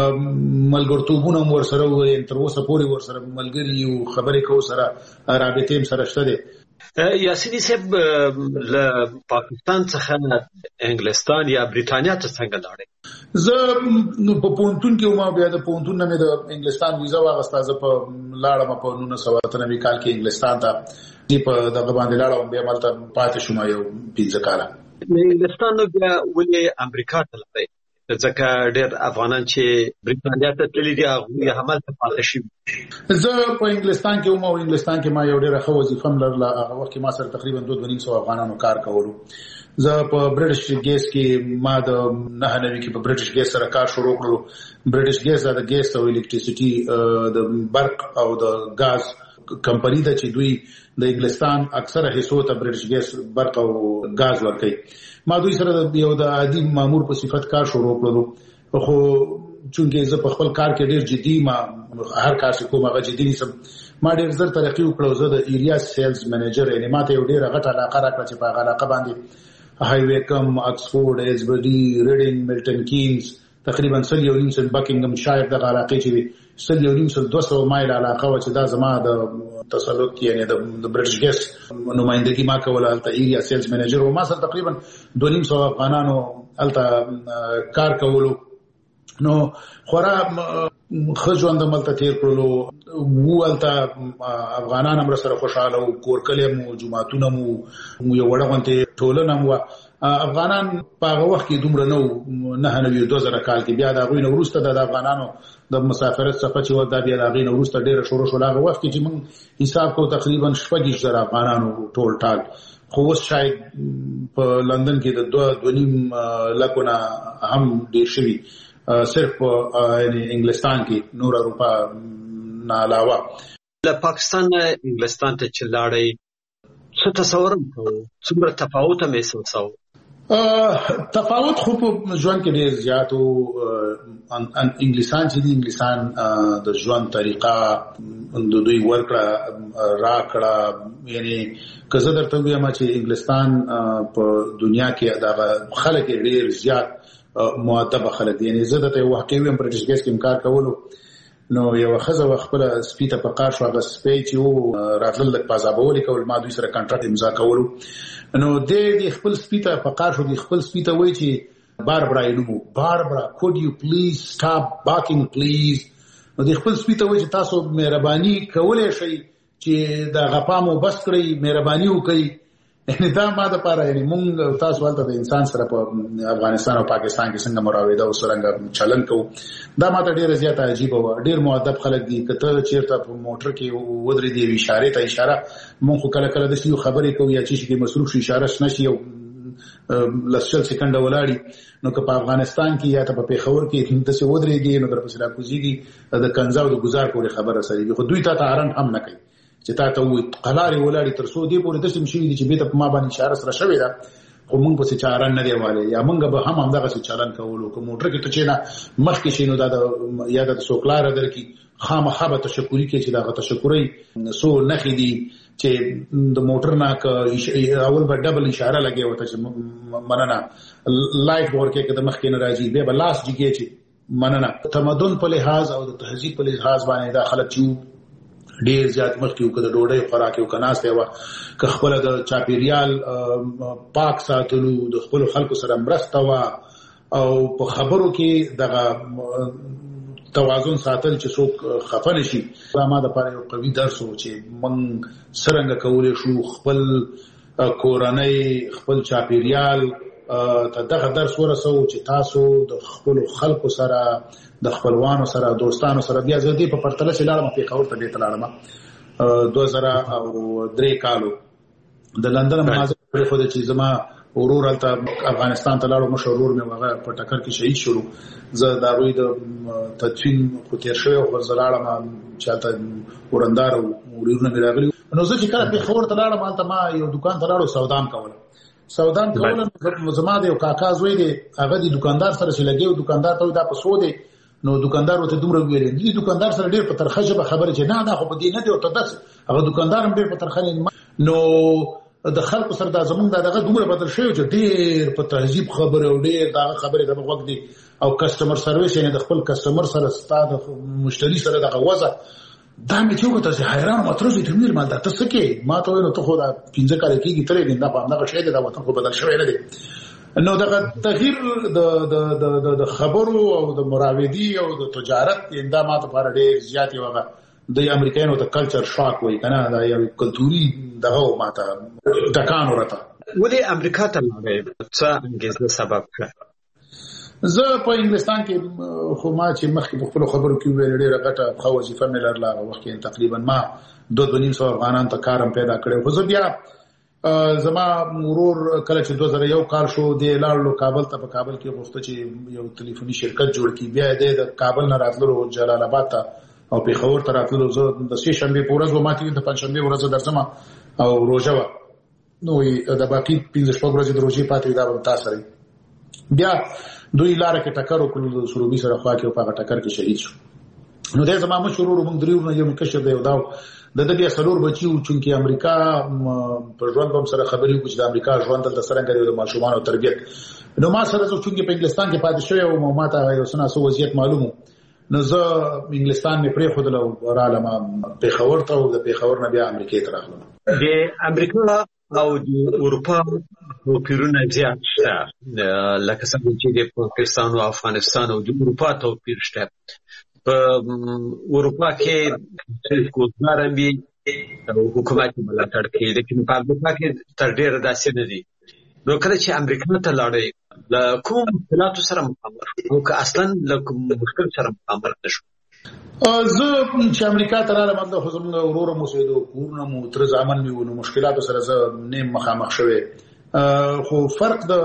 ملګرتوبونه ور سره وي تر اوسه پورې ور سره ملګری یو خبرې کو سره رابطې هم سره شته دي یاسینی صاحب له پاکستان څخه انګلستان یا بریټانیا ته څنګه لاړې زه په پونتون کې ومه بیا د پونتون نه مې د انګلستان ویزا واغسته زه په لاړم په نولس سوه اته نوي کال کې انګلستان ته دی په دغه باندې لاړم بیا مالته پاتې شوم یو پنځه کاله انګلستان نو بیا ولې امریکا ته لاړې ځکه ډېر افغانان چې بریټانیا ته تللي دي هغوی همالته پاتې شوي زه په انګلستان کې وم او انګلستان کې ما یو ډېره ښه وظیفه هم لرله هغه وخت کې ما سره تقریبا دوه دوه نیم سوه افغانانو کار کولو زه په برټش ګیس کې ما د نهه نوي کې په برټش ګیس سره کار شروع کړو برټش ګیس د ګیس او الکتریسيټي د برق او د غاز کمپنی ده چې دوی د انګلستان اکثره حصو ته برټش ګیس برق او غاز ورکوي ما دوی سره یو د عادي مامور په صفت کار شروع کړو خو چونکه زه په خپل کار کې ډیر جدي ما هر کار چې کوم هغه جدي نسم ما ډیر زر ترقی وکړو زه د ایریا سیلز منیجر یعنی ماته یو ډیر غټه علاقه راکړه چې په هغه علاقه باندې های ویکم اکسفورد ایزبرډي ریډینګ ملټن کینز تقریبا سل یو نیم سل بکینګم شایر د علاقې چې سل یو نیم سل دوه سوه مایل علاقه و چې دا زما د تسلط یعنی د برټش ګیس نمائندګي ما کوله الته ایریا سیلز منیجر او ما سره تقریبا دوه نیم سوه افغانانو الته کار کولو نو خورا خجوند ملته تیر کړلو وو الته افغانان هم سره خوشاله او کورکلې مو جمعهتون مو یو وړغونته ټولنه مو افغانان په هغه وخت کې دومره نو نه نوي دوه زره کال کې بیا د غوینه وروسته د افغانانو د مسافرت څخه چې ودا بیا د غوینه وروسته ډیره شروع شو هغه وخت کې چې موږ حساب کو تقریبا شپږ زره افغانانو ټول ټال خو اوس شاید په لندن کې د دوه دوه نیم لکونه هم ډیر شوي صرف یعنی انګلستان کې نور اروپا نه علاوه له پاکستان انګلستان ته چې لاړې څه تصور کوو څومره تفاوت هم احساساو تفاوت خو په ژوند کې ډیر زیات او انګلیسان چې دی انګلیسان د ژوند طریقه د دوی ورکړه راکړه یعنی که زه درته وایم چې انګلستان په دنیا کې د خلک ډیر زیات مؤدب خلک دي یعنی زه د ته واقعي ویم برټش ګیس کې کار کولو نو یو خزه خپل سپیته په کار شو هغه سپی چې وو راتلل د پازابولي کول ما دوی سره کانټراکټ امضا کولو نو د دې خپل سپیته په کار شو د خپل سپیته وای چې باربرا نو باربرا could you please stop barking please نو د خپل سپیته وای چې تاسو مهرباني کولای شئ چې دا غپامو بس کړئ مهرباني وکړئ یعنی دا ما د پاره یعنی مونږ تاسو ولته د انسان سره په افغانستان او پاکستان کې څنګه مراوده او څنګه چلن کوو دا ما ته ډیره زیاته عجیب و ډیر مؤدب خلک دي کته چیرته په موټر کې ودرې دی اشاره ته اشاره مونږ خو کله کله د شي خبرې کوو یا چې کې مصروف شي اشاره نشي او لسل سکند ولاړی نو که په افغانستان کې یا ته په پیښور کې د څه ودرېږي نو در پسې راکوزيږي د کنځاو د گزار پورې خبره سره خو دوی ته تارن هم نه کوي چې تا ته وي قلاري ولاړی تر څو دی پورې د سم شي دي چې به ته ما باندې اشاره سره شوې ده خو مونږ په څه چاران نه دی والي یا مونږ به هم همدغه څه چلن کولو کوم موټر کې ته چې نه مخ کې شینو دا د یا د سوکلار درکې خامخا به تشکرې کې چې دا تشکرې سو نخې دي چې د موټر نه ک اول به ډبل اشاره لګي وته چې مننه لایټ ورکه کې د مخ کې نه راځي به لاس جګې چې مننه تمدن په لحاظ او د تهذیب په لحاظ باندې دا خلک چې ډیر زیات مخکې وکړه د ډوډۍ خوراک یو کناست یو که خپل د چاپیریال پاک ساتلو د خپل خلکو سره مرسته وا او په خبرو کې دغه توازن ساتل چې څوک خفه نشي دا ما د پاره یو قوي درس و چې من څنګه کولای شو خپل کورنۍ خپل چاپیریال ته دغه درس ورسو چې تاسو د خپل خلکو سره د خپلوانو سره دوستانو سره بیا زه دې په پرتله چې لاړم په خبر ته دې تلاړم دوه زره او درې کالو د لندن مناظره پرې خو د چې زما ورور هلته افغانستان ته لاړو، مشر ورور مې هغه په ټکر کې شهید شو. زه د هغوی د تدفین خو تېر شوی خو زه لاړم چې هلته ورندار ورورونه مې راغلي. نو زه چې کله پېښور ته لاړم هلته ما یو دکان ته لاړو سودام کوله سودام کوله زما د یو کاکا زوی دی، هغه د دکاندار سره چې لګي، دکاندار ته دا په څو دی. نو دکاندار ورته دومره ویلې دي دکاندار سره ډېر په ترخه ژبه خبرې چې نه دا خو په دې نه دی او ته داسې هغه دکاندار هم ډېر په ترخه. نو د خلکو سره دا زمونږ دغه دومره بدل شوی چې ډېر په تهذیب خبرې او ډېر دغه خبرې د غوږ دي او کسټمر سرویس یعنې د خپل کسټمر سره ستا د مشتري سره دغه وضع دا مې چې وکړه چې حیران وم اتروز یې تمیر مال دا ته څه کې ما ته وویل نو ته خو دا پنځه کاله کېږي تللی دی دا په همدغه شی دی دا وطن خو بدل شوی نه دی. نو دغه تغییر د خبرو او د مراودي او د تجارت دا ما ته لپاره ډېر زیات یو هغه د امریکایانو د کلچر شاک وایي که نه دا یو کلتوري دغه ما ته ټکان ورته. ولې امریکا ته لاړې؟ څه انګېزه سبب کړه؟ زه په انګلستان کې خو ما چې مخکې په خپلو خبرو کې وویل ډېره غټه ښه وظیفه مې لرله. هغه وخت کې تقریبا ما دوه دوه نیم سوه افغانانو ته کار هم پیدا کړی. خو زه بیا زما ورور کله چې دوه زره یو کال شو دی لاړلو کابل ته. په کابل کې غوښته چې یو تلیفوني شرکت جوړ کړي. بیا دی د کابل نه راتللو جلال آباد ته او پېښور ته راتللو. زه د سې شنبې په ورځ وه ما ته د پنجشنبې ورځ درځم او روژه وه. نو د باقي پنځه شپږ ورځې د روژې پاتې دا به تا سره بیا دوی لاره کې ټکر وکړو د سروبي سره خوا کې او په هغه ټکر کې شهید شو. نو دی زما مشر ورور موږ درې ورونه یو مکشر دی او دا د ده بیا څلور بچي وو. چونکې امریکا په ژوند به هم سره خبرې وکړو چې د امریکا ژوند دلته څرنګه دی د ماشومانو تربیت. نو ما سره زه چونکې په انګلستان کې پاتې شوی وم او ما ته یو څه ناڅه وضعیت معلوم و. نو زه انګلستان مې پرېښودل او رالم پېښور ته او د پېښور نه بیا امریکې ته راغلم. د امریکا او د اروپا توپیرونه زیات شته لکه څنګه چې د پاکستان او افغانستان او د اروپا توپیر شته. په اروپا کې کوزګار هم وي او حکومت ملاتړ کوي، لیکن په امریکا کې تر ډېره داسې نه دي. نو کله چې امریکا ته لاړې له کومو مشکلاتو سره مخامخ او که اصلا له کوم مشکل سره مخامخ نه شو؟ زه چې امریکا ته رالم همدا خو زموږ ورور مو اوسېدو، کورونه مو تره زامن مې وو، نو مشکلاتو سره زه نه مخامخ شوی. خو فرق د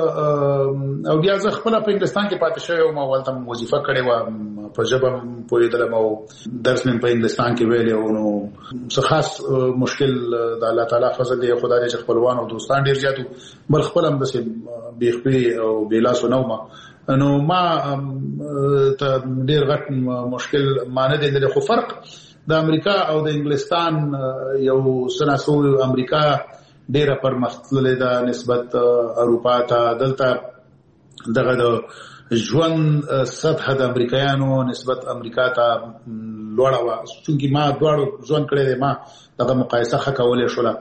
او بیا زه خپله په انګلستان کې پاتې شوی وم او هلته م وظیفه کړې وه، په ژبه م پوهېدلم او درس مې په انګلستان کې ویلی و. نو څه خاص مشکل د الله تعالی فضل دی، خدا دې چې خپلوان او دوستان ډېر زیات وو، بل خپل هم داسې بې خپې او بې لاسو نه وم. نو ما ته ډېر غټ مشکل ما نه دی لیدلی. خو فرق د امریکا او د انګلستان یو څه ناڅه وویو، امریکا ډیره پرمختللې ده نسبت اروپا ته. دلته دغه د ژوند سطح د امریکایانو نسبت امریکا ته لوړه وه، چونکې ما دواړو ژوند کړی دی، ما دغه مقایسه ښه کولی شوله.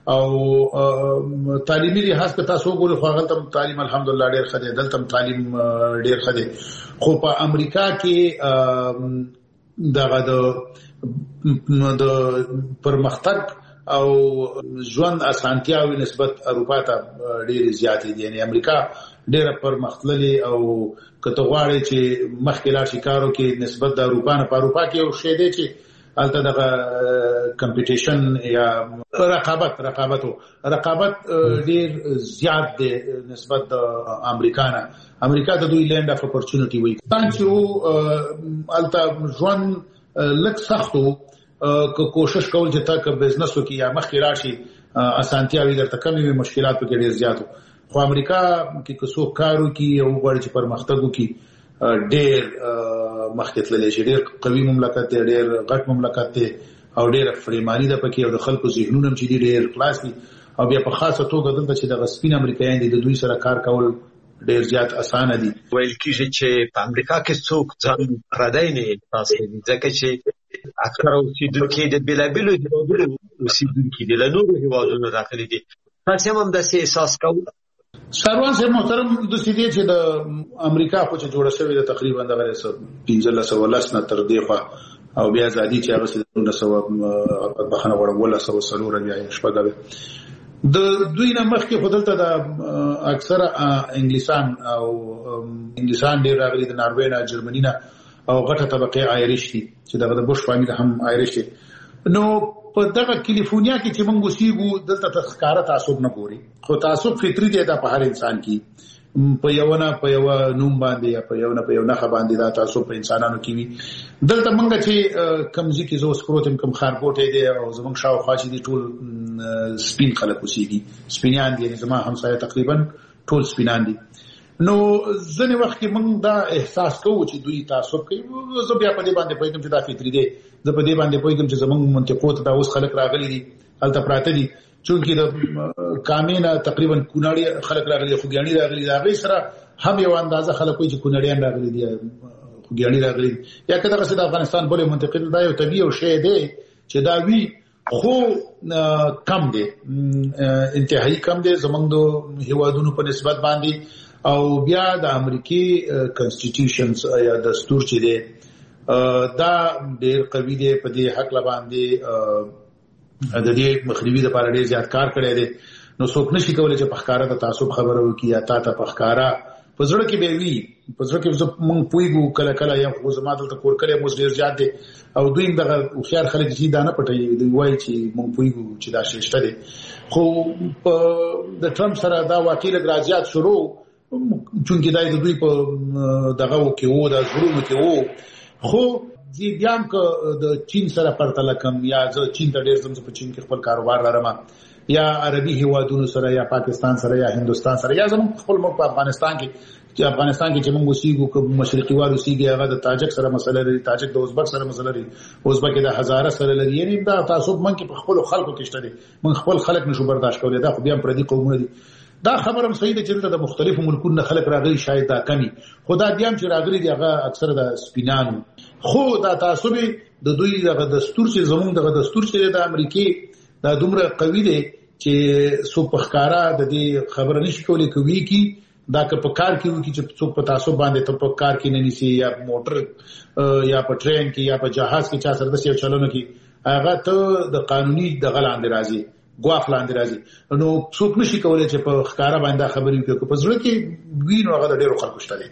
او تعلیمي لحاظ که تاسو وګورئ خو هغلته هم تعلیم الحمدلله ډېر ښه دی، دلته هم تعلیم ډېر ښه دی. خو په امریکا کې دغه د پرمختګ او ژوند اسانتیاوې نسبت اروپا ته ډېرې زیاتې دي. یعنې امریکا ډېره پرمختللې او که ته غواړې چې مخکې لاړ شي کار وکړې نسبت د اروپا نه. په اروپا کې یو شی دی چې هلته دغه کمپیټیشن یا رقابت رقابت رقابت ډېر زیات دی نسبت د امریکا نه. امریکا ته دوی لینډ اف اپورچونټي وایي. تان چې و هلته ژوند لږ سخت و، که کوشش کول چې تا که بزنس وکړي یا مخکې لاړ شي اسانتیاوې درته کمې وي، مشکلات پکې ډېر زیات وو. خو امریکا کې که څوک کار وکړي او وغواړي چې پرمختګ وکړي ډېر مخکې تللی شي. ډېر قوي مملکت دی، ډېر غټ مملکت دی او ډېره فریماني ده پکې او د خلکو ذهنونه هم چې دي ډېر خلاص دي. او بیا په خاصه توګه دلته چې دغه سپین امریکایان دي د دوی سره کار کول ډېر زیات اسانه دي. ویل کېږي چې په امریکا کې څوک ځان پردی نه احساس کوي، ځکه چې اکثره اوسېدونکي د بېلابېلو هېوادونو اوسېدونکي دي، له نورو هېوادونو راغلي دي. تاسې هم همداسې احساس کوو؟ سروان صاحب محترم داسې دی چې د امریکا خو چې جوړه شوې ده تقریبا دغه پنځلس سوه لس نه تر دې خوا، او بیا ازادي چې هغسې د نولس سوه بخښنه غواړم اوولس سوه څلور اویا شپږ اویا د دوی نه مخکې خو دلته د اکثره انګلیسان او انګلیسان ډېر راغلي، د ناروې نه، جرمني نه، او غټه طبقې آیریش دي چې دغه د بوش فامیل هم آیریش دي. نو په دغه کیلیفورنیا کې چې موږ اوسېږو دلته ته ښکاره تعصب نه ګوري، خو تعصب فطري دی دا په هر انسان کې، په یو نه په یو نوم باندې یا په یو نه په یو نښه باندې دا تعصب په انسانانو کې وي. دلته موږ چې کوم ځای کې زه اوس پروت یم، کوم ښارګوټی دی او زموږ شاوخوا چې دي ټول سپین خلک اوسېږي، سپینیان دي، زما همسایه تقریبا ټول سپینان دي. نو ځینې وخت کې موږ دا احساس کوو چې دوی تعصب کوي. زه بیا په دې باندې پوهېږم چې دا فطري دی، زه په دې باندې پوهېږم چې زموږ منطقو ته دا اوس خلک راغلي دي، هلته پراته دي، چونکې د کامې نه تقریبا کونړي خلک راغلي، خوږیاڼي راغلي دي، هغوی سره هم یو اندازه خلک وایي چې کونړیان راغلي دي، خوږیاڼي راغلي دي، یا که دغسې د افغانستان بلې منطقې دا یو طبیعي یو شی دی چې دا وي، خو کم دی، انتهایی کم دی زموږ د هیوادونو په نسبت باندې. او بیا د امریکای کنسټیټیوشنز یا دستور چې دی دا ډېر قوي دی، په دې حق باندې د دې مخنیوي لپاره ډېر زیات کار کړی دی. نو څوک نشي کولی چې په ښکاره د تعصب خبره وکړي یا تا ته په ښکاره په زړه کې به وي، په زړه کې موږ پوهېږو کله کله یا خو زما دلته کور کلی اوس ډېر زیات دی او دوی دغه هوښیار خلک چې دا نه پټوي، دوی وایي چې موږ پوهېږو چې دا شی شته دی. خو د ټرمپ سره دا واقع لږ رازیات شروع، چونکې دا د دوی په دغه کې وو، د زړونو کې وو. خو زه بیا هم که د چین سره پرتله کړم یا زه چین ته ډېر ځم، زه په چین کې خپل کاروبار لرم، یا عربي هیوادونو سره یا پاکستان سره یا هندوستان سره یا زموږ خپل ملک په افغانستان کې چې افغانستان کې چې موږ اوسېږو، که مشرقي وال اوسېږي هغه د تاجک سره مسله لري، تاجک د ازبک سره مسله لري، ازبک د هزاره سره لري. یعنې دا تعصب موږ کې په خپلو خلکو کې شته دی، موږ خپل خلک نشو برداشت کولی. دا خو بیا هم پردي قومونه دي. دا خبر هم صحیح ده چې دلته د مختلفو ملکونو خلک راغلي، شاید دا کمی، خو دا بیا هم چې راغلي دي هغه اکثره د سپینانو. خو دا تعصب د دوی دغه دستور چې زموږ دغه دستور چې د امریکې دا دومره قوي دی چې څوک په ښکاره د دې خبره نشي کولی کوي کی دا که په کار کې وکړي چې څوک په تعصب باندې ته په کار کې نه نیسي، یا موټر یا په ټرین کې یا په جهاز کې چا سره داسې یو چلونه کې هغه ته د قانوني دغه لاندې راځي، ګواښ لاندې راځي. نو څوک نشي کولی چې په ښکاره باندې خبرې وکړي، په زړه کې وي، نو هغه د ډېرو خلکو شته دی.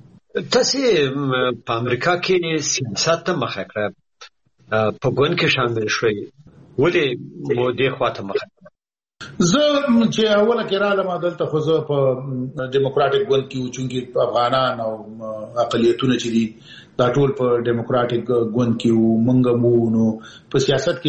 تاسې په امریکا کې سیاست ته مخه کړه، په ګوند کې شامل شوئ، ولې مو دې خواته مخه کړه؟ زه چې اوله کې رالم دلته، خو زه په ډیموکراټک ګوند کې وو، چونکې افغانان او اقلیتونه چې دي دا ټول په ډیموکراټک ګوند کې وو، موږ مو نو په سیاست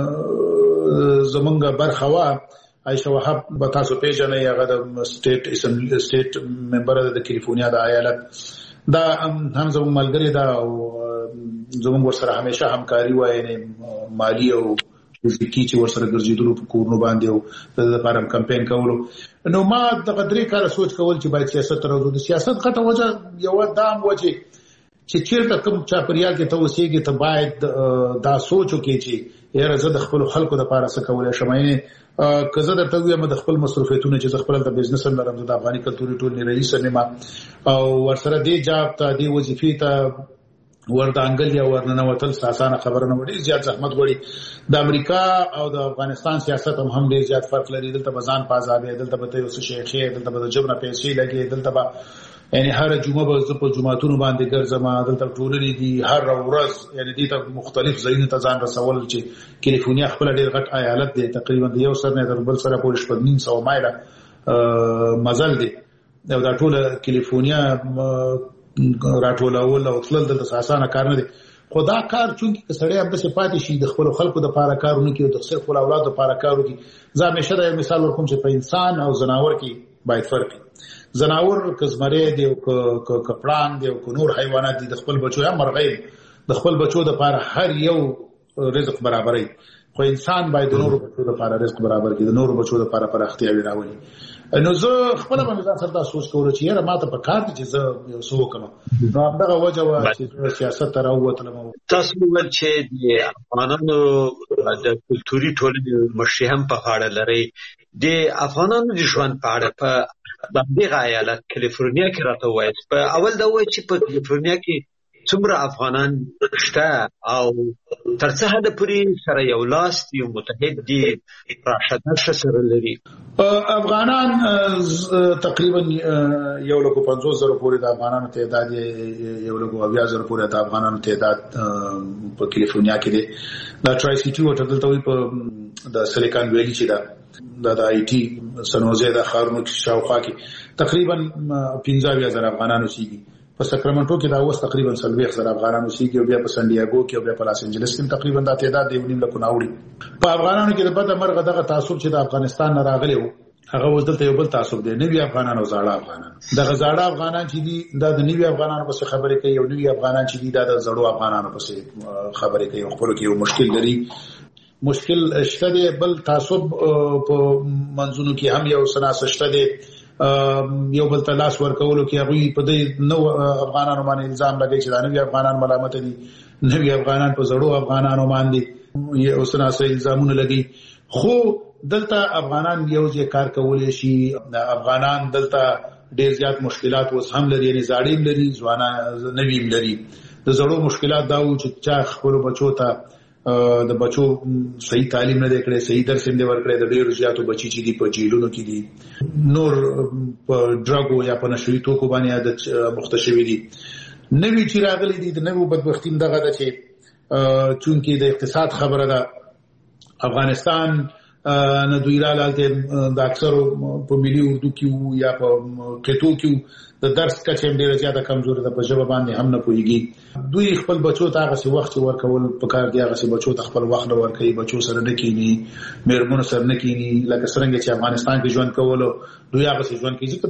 کې زمونږ برخه وه. عایشه وهاب به تاسو پیژنئ، هغه د سټیټ اسمبلی سټیټ ممبر د کیلیفورنیا د ایالت، دا هم زموږ ملګری ده او زموږ ورسره همیشه همکاري وه، یعنې مالي او فزیکي چې ورسره ګرځېدلو په کورونو باندې او د لپاره کمپین کولو. نو ما دغه درې کاله سوچ کول چې باید سیاست ته راوځو. د سیاست غټه وجه یوه دا هم وه چې چې چېرته کوم چاپېریال کې ته اوسېږې، ته باید دا سوچ وکړې چې یاره زه د خپلو خلکو دپاره څه کولی شم. یعنې که زه درته ووایم د خپل مصروفیتونه چې زه خپل هلته بزنس هم لرم، زه د افغاني کلتوري ټولنې رئیس هم یم او ورسره دې جاب ته دې وظیفې ته وردانګل یا ورننوتل اسانه خبره نه وړي، زیات زحمت غواړي. د امریکا او د افغانستان سیاست هم هم ډېر زیات فرق لري. دلته به ځان په ازادۍ، دلته به ته یو څه شی ښیې، دلته به د جب نه پیسې لګې، دلته به یعنې هره جمعه به زه په جوماتونو باندې ګرځم، دلته ټولنې دي هره ورځ، یعنې دې ته مختلف ځایونو ته ځان رسول چې کیلیفورنیا خپله ډېر غټ ایالت دی، تقریبا د یو سر نه تر بل سره پورې شپږ نیم سوه مایله مزل دی او دا ټوله کیلیفورنیا راټولول او تلل دلته اسانه کار نه دی. خو دا کار چونکې که سړی همداسې پاتې شي، د خپلو خلکو دپاره کار ونه کړي او د صرف خپل اولاد دپاره کار وکړي. زه همیشه دا یو مثال ورکوم چې په انسان او ځناور کې باید فرق وي. ځناور که زمری دی او که پړانګ دی او که نور حیوانات دي، د خپل بچو یا مرغۍ د خپل بچو دپاره هر یو رزق برابروي، خو انسان باید د نورو بچو دپاره رزق برابر کړي، د نورو بچو دپاره پراختیاوې راولي. نو زه خپله به مې ځان سره دا سوچ کوله چې یاره ما ته په کار دي چې زه یو څه وکړم. نو همدغه وجه وه چې سیاست ته راووتلم. تاسو وویل چې د افغانانو د کلتوري ټولنې مشري هم په غاړه لرئ. د افغانانو د ژوند په اړه په دغه ایالت کیلیفورنیا کې راته ووایاست. په اول دا ووایئ چې په کیلیفورنیا کې څومره افغانان شته او تر څه حد پورې سره یو لاس یو متحد دي راشده سره لري؟ افغانان تقریبا یو لکه پنځوس زره پورې د افغانانو تعداد یو لکه اویا زره پورې د افغانانو تعداد په کیلیفورنیا کې دی. دا ټرای سیټي هوټل دلته وي په د سیلیکان ویلي چې دا د آی ټي سنوزه د خارونو شاوخوا کې تقریبا پنځه اویا زره افغانان اوسېږي. په ساکرامنټو کې دا اوس تقریبا څلوېښت زره افغانان اوسېږي او بیا په سان ډیاګو کې او بیا په لاس انجلس کې تقریبا دا تعداد د یو نیم لکه نه اوړي. په افغانانو کې د بده مرغه دغه تعصب چې د افغانستان نه راغلی و هغه اوس دلته یو بل تعصب دی، نوي افغانان او زاړه افغانان. دغه زاړه افغانان چې دي دا د نوي افغانانو پسې خبرې کوي او نوي افغانان چې دي دا د زړو افغانانو پسې خبرې کوي. خپل کې یو مشکل لري، مشکل شته دی. بل تعصب په منځونو کې هم یو سناس شته دی، یو بل ته لاس ورکولو کې هغه په دې نو افغانانو باندې الزام لګي چې دا نوي افغانان ملامت دي، نوي افغانان په زړو افغانانو باندې یو سناس الزامونه لګي. خو دلته افغانان یو ځای کار کولای شي. افغانان دلته ډېر زیات مشکلات اوس هم لري، یعنی زاړیم لري، ځوانان نویم لري. د زړو مشکلات دا و چې چا خپل بچو ته د بچو صحیح تعلیم نه دی کړی، صحیح درس نه دی ورکړی. د ډېرو زیاتو بچي چې دي په جیلونو کې دي، نور په ډرګو یا په نشوي توکو باندې عادت مخته شوي دي. نوي چې راغلي دي د نوو بدبختي دغه ده چې چونکې د اقتصاد خبره ده، افغانستان نه دوی رالاته د اکثر په ملي اردو کې یا په قطو کې د درس کچه ډیره زیاته کمزوري ده، په ژبه باندې هم نه پوهیږي. دوی خپل بچو ته هغه څه وخت ورکول پکار دی، هغه څه بچو ته خپل وخت ورکوي، بچو سره نه کینی، میرمنو سره نه کینی. لکه څنګه چې افغانستان کې ژوند کولو دوی هغه څه ژوند کوي. ځکه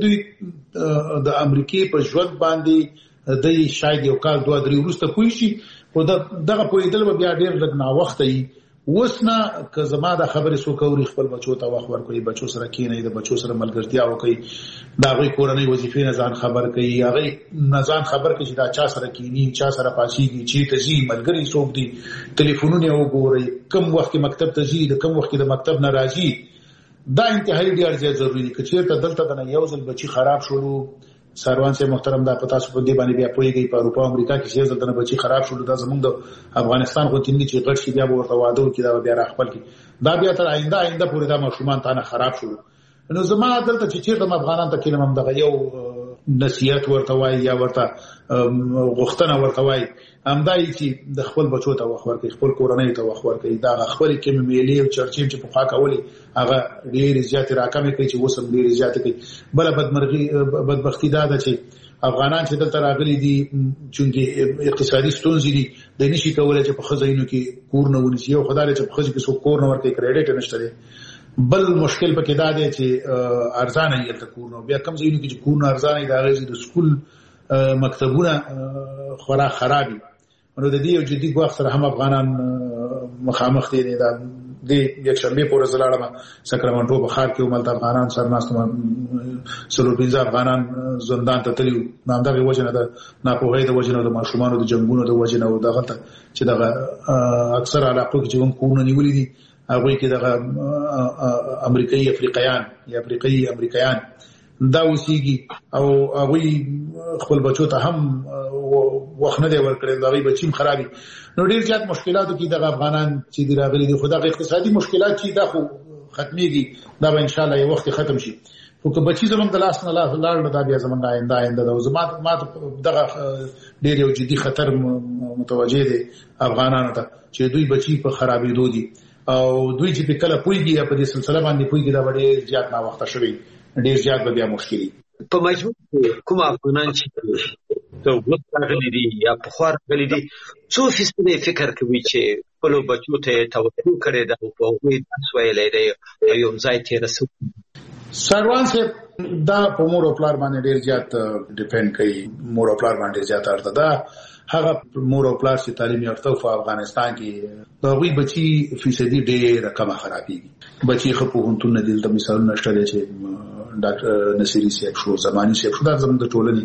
دوی د امریکای په ژوند باندې د شاید یو کال دوه درې وروسته پوه شي، خو دغه پوهېدل به بیا ډېر لږ ناوخته وي. اوس نه که زما د خبرې څوک اوري خپل بچو ته وخت ورکوي، بچو سره کینی، د بچو سره ملګرتیا وکړي، د هغوی کورنۍ وظیفې نه ځان خبر کوي، هغوی نه ځان خبر کوي چې دا چا سره کینی، چا سره پاسېږي، چېرته ځي، ملګري څوک دي، ټلیفونونه یې وګورئ، کوم وخت کې مکتب ته ځي، د کوم وخت کې د مکتب نه راځي. دا انتهایی ډېر زیات ضروري دي. که چېرته دلته د نه یو ځل بچي خراب شولو، سروان صاحب محترم دا پتا سو په دې باندې بیا پويږي په اروپا امریکا کې چې ځل د بچي خراب شول، دا زموږ د افغانستان خو تینګي چې غټ شي بیا ورته واده وکړي، دا بیا راخپل کی دا بیا تر آینده آینده پورې دا مشرومان تانه خراب شول. نو زما دلته چې چیرته افغانان ته کلم هم دغه یو نصیحت ورته وای یا ورته غوښتنه ورته وای همدای چې د خپل بچو ته وخت ورکړي، خپل کورنۍ ته وخت ورکړي. دا خپل کې میلې او چرچې چې په خوا کولې هغه ډېر زیات راکمې کوي چې وسم ډېر زیات کوي. بل بدمرغي بدبختی دا ده چې افغانان چې دلته راغلي دي چې اقتصادي ستونزې دي، د نشي کولای چې په خزینو کې کور نه ونیسي، او خدای چې په خزې کې څوک کور نه ورکړي، کریډټ نشته دی. بل مشکل پکې دا دی چې ارزانه یې تل کور نه، بیا کم ځایونو کې چې کور نه ارزانه دا غږی د سکول مکتبونه خورا خرابي. نو د دې یو جدي ګواښ سره هم افغانان مخامخ دي. دا د یک شنبه پورې زلاړه ساکرامنټو بخار کې وملت افغانان سره ناستم سلو پنځه افغانان زندان ته تللي، نامدغه وجه نه د ناپوهۍ د وجه نه د ماشومانو د جنګونو د وجه نه او دغه ته چې دغه اکثر علاقو کې چې هم کورونه نیولي دي هغوی کې دغه امریکایي افریقایان یا افریقایي امریکایان دا اوسېږي او هغوی خپل بچو ته هم وخت نه دی ورکړی، د هغوی بچي هم خرابي. نو ډېر زیات مشکلاتو کې دغه افغانان چې دي راغلي دي. خو دغه اقتصادي مشکلات چې دا خو ختمېږي، دا به انشاءالله یو وخت ختم شي. خو که بچي زموږ د لاس نه لاړ نو دا بیا زموږ آینده آینده ده. زما ما دغه ډېر یو جدي خطر متوجه دی افغانانو ته چې دوی بچي په خرابېدو دي او دوی چې په کله پوهېږي یا په دې سلسله باندې پوهېږي دا به ډېر زیات ناوخته شوي، ډېر زیات به بیا مشکل وي. په مجموع کې کوم افغانان چې ته وخت راغلي دي یا پخوا راغلي دي څو فیصدي فکر کوي چې خپلو بچو ته توجه کړې ده او په هغوی درس ویلی دی او یو ځای تېره سوي؟ سروان صاحب دا په مور او پلار باندې ډېر زیات ډیپینډ کوي. مور او پلار باندې زیات اړه ده. هغه مور او پلار چې تعلیم یافته په افغانستان کې د هغوی بچي فیصدي ډېره کمه خرابېږي. بچي ښه پوهنتون نه دي، دلته مثالونه شته دی چې ډاکټر نصیري صاحب شو، زماني صاحب شو، دا زموږ د ټولنې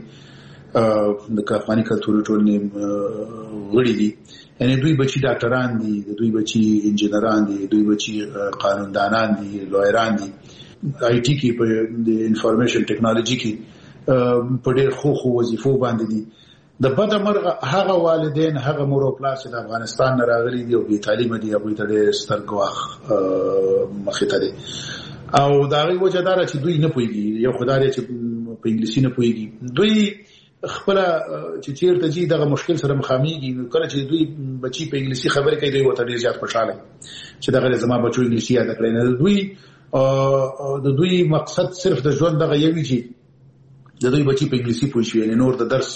د افغاني کلتوري ټولنې غړي دي. یعنې دوی بچي ډاکټران دي، دوی بچي انجینران دي، دوی بچي قانوندانان دي، لویران دي. آی ټي کې په د انفارمیشن ټیکنالوژي کې په ډېر خو خو وظیفو باندې دي. د بده مرغه هغه والدین هغه مور او پلار چې د افغانستان نه راغلي دي او بې تعلیمه دي هغوی ته ډېر ستر ګواښ مخې ته دی او د هغې وجه دا ده چې دوی نه پوهېږي یو خو دا دی چې په انګلیسي نه پوهېږي دوی خپله چې چېرته ځي دغه مشکل سره مخامېږي نو کله چې دوی بچي په انګلیسي خبرې کوي دوی ورته ډېر زیات خوشحاله چې دغه زما بچو انګلیسي یاده کړی نه دوی د دوی مقصد صرف د ژوند دغه یو وي چې د دوی بچي په انګلیسي پوه شي یعنې نور د درس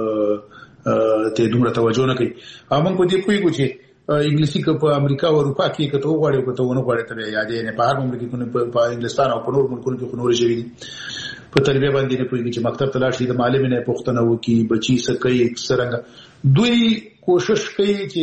ته دومره توجه نه کوي او موږ په دې پوهېږو چې انګلیسي که په امریکا او اروپا کې که ته وغواړې که ته ونه غواړې ته به یې یادې یعنې په هر مملک کې په انګلستان او په نورو ملکونو کې خو نورې ژبې دي په تربیه باندې نه پوهېږي چې مکتب ته لاړ شي د معلم نه پوښتنه وکړي بچي څه کوي څرنګه دوی کوشش کوي چې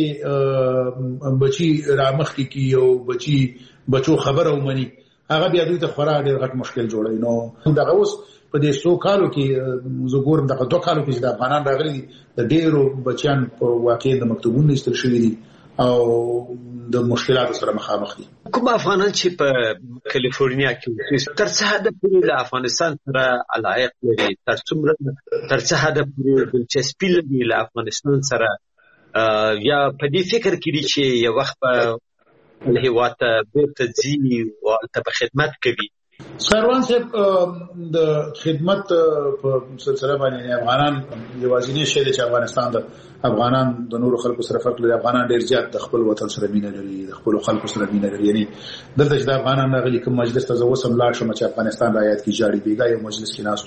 بچي رامخکې کړي او بچي بچو خبره ومني هغه بیا دوی ته خورا ډېر غټ مشکل جوړوي نو دغه اوس په دې څو کالو کې زه ګورم دغه دوه کالو کې چې د افغانان راغلي دي د ډېرو بچیان په واقع د مکتبونو ایستل شوي دي او د مشکلاتو سره مخامخ دي کوم افغانان چې په کالیفورنیا کې تر څه حد پورې له افغانستان سره علاقه لري تر څومره تر څه حد پورې دلچسپي لري له افغانستان سره یا په دې فکر کې دي چې یو وخت په هېواد ته بیرته ځي او هلته په خدمت کوي سروان صاحب د خدمت په سلسله باندې افغانان یوازینی شی دی چې افغانستان د افغانان د نورو خلکو سره فرق لري افغانان ډېر زیات د خپل وطن سره مینه لري د خپل خلکو سره مینه لري یعنی دلته چې د افغانان راغلي کوم مجلس ته زه اوس هم لاړ شم چې افغانستان رایاد کې جاړي بیګا یو مجلس کې ناستو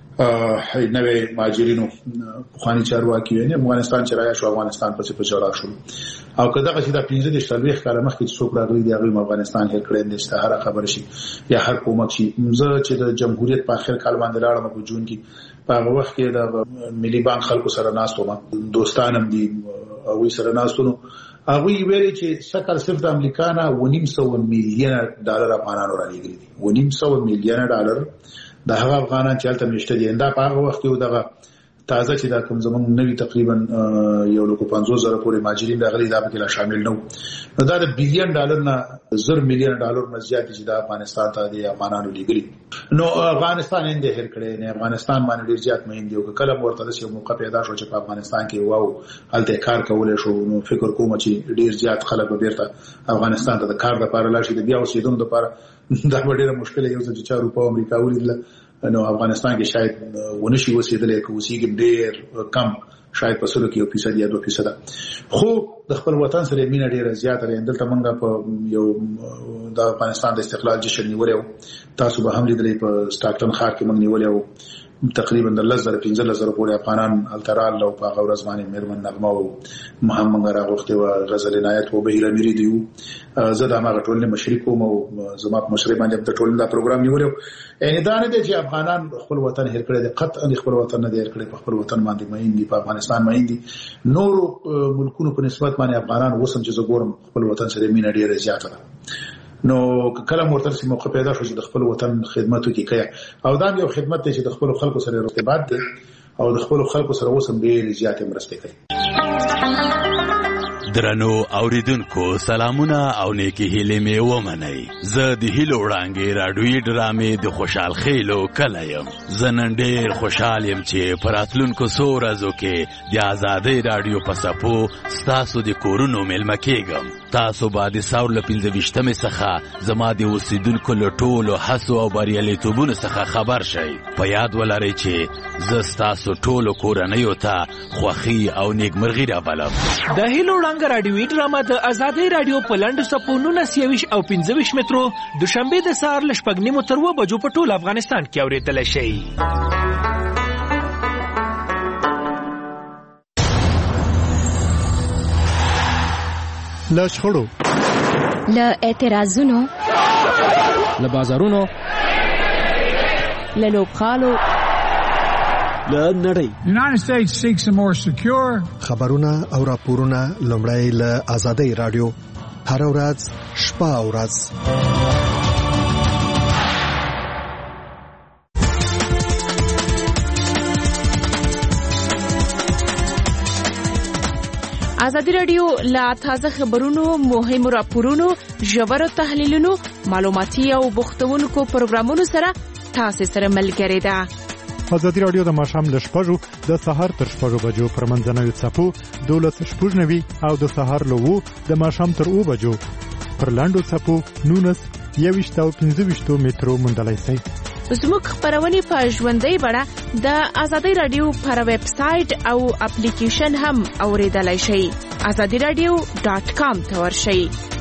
نوې مهاجرینو پخواني چارواکي یعنی افغانستان چې رایا شو افغانستان پسې په جوړا شو او کله چې دا پنځه د شلويخ کاله مخکې څوک راغلي دی هغه افغانستان هر کړي د هر خبر شي یا هر کومک شي زه چې د جمهوریت په اخر کال باندې لاړم په جون کې په هغه وخت کې د ملي بانک خلکو سره ناستو ما دوستانم دي او سره ناستو هغه ویلي چې سکه صرف د امریکا نه ونیم سو میلیون ډالر افغانانو راغلي دي ونیم سو میلیون ډالر د هغه افغانان چې هلته میشته دي دا په هغه وخت کې دغه تازه چې دا کوم زمونږ نوي تقریبا یو لکو پنځوس زره پورې مهاجرین راغلي دا پکې لا شامل نه نو دا د بیلیون ډالر نه زر میلیون ډالر نه زیات چې د افغانستان ته د افغانانو لګري نو افغانستان یې هر کړي نه افغانستان باندې ډیر زیات مهم دی او کله ورته د یو موقع پیدا شو چې په افغانستان کې واو هلته کار کولای شو نو فکر کوم چې ډیر زیات خلک به بیرته افغانستان ته د کار لپاره لاشي د بیا اوسېدونکو لپاره دا ډیره مشکله یو څه چې چارو په امریکا ولیدل نو افغانستان کې شاید ونشي وسیدل کې وسیګم ډیر کم شاید په سلو کې یو فیصد یا دوه فیصد خو د خپل وطن سره مینه ډیره زیاته ده دلته موږ په یو د افغانستان د استقلال جشن نیولیو تاسو به هم لیدلې په سټاکټن ښار کې موږ نیولیو تقریبا د لزر پنځه لزر پورې افغانان الترال او په غوړ ځواني مېرمن نغمه او محمد راغوخته او غزل عنایت او بهیر امیری دیو زه د هغه ټولنې مشرک کوم او زما په مشرک باندې د ټولنې دا پروګرام نیولیو ان دا نه دي چې افغانان خپل وطن هر کړی دي قطعا خپل وطن نه دی هر کړی په خپل وطن باندې مین دي په افغانستان مین دي نور ملکونو په نسبت باندې افغانان وسم چې زګورم خپل وطن سره مینه ډیره زیاته ده نو کله مرتر سي موقع پیدا شو چې د خپل وطن خدمت وکړي او دا یو خدمت دی چې د خپل خلکو سره ارتباط دی او د خپل خلکو سره وسم ډیر زیاتې مرسته کوي درنو اوریدونکو سلامونه او نیکی هیلې مې ومنئ زه د هیلو وړانګې راډیوي ډرامې د خوشحال خیلو کله یم زه نن ډېر خوشحال یم چې په راتلونکو څو ورځو کې د ازادۍ راډیو په څپو ستاسو د کورونو میلمه کېږم تاسو به د ساور له پنځه ویشتمې څخه زما د اوسېدونکو له ټولو هڅو او بریالیتوبونو څخه خبر شئ په یاد ولرئ چې زه ستاسو ټولو کورنیو ته خوښي او نیکمرغي رابلم د هیلو وړانګه راډیوي ډرامه د ازادۍ راډیو په لنډو څپو نولس یویشت او پنځه ویشت مترو دوشنبې د سهار له شپږ نیمو تر اووه بجو په ټول افغانستان کې اورېدلی شئ. له شخړو، له اعتراضونو، له بازارونو، له لوبغالو، له نړۍ United States seeks a more secure خبرونه او راپورونه لومړی له ازادۍ راډیو هر ورځ شپه او ورځ ازادي راډیو لا تازه خبرونو مهمو راپورونو ژورو تحلیلونو معلوماتي او بوختونکو پروګرامونو سره تاسو سره ملګری ده. ازادي رادیو د ماښام له شپږو د سهار تر شپږو بجو پر منځنوي څپو دولس شپږ نوي او د سهار له اوو د ماښام تر اوو بجو پر لاندو څپو نونس یویشت او پنځه ویشتو مترو موندلی سئ. زموږ خپرونې په ژوندۍ بڼه د ازادي رادیو پر ویب سایټ او اپلیکیشن هم اوریدلای شئ. ازادي رادیو ډاټ کام ته ورشئ.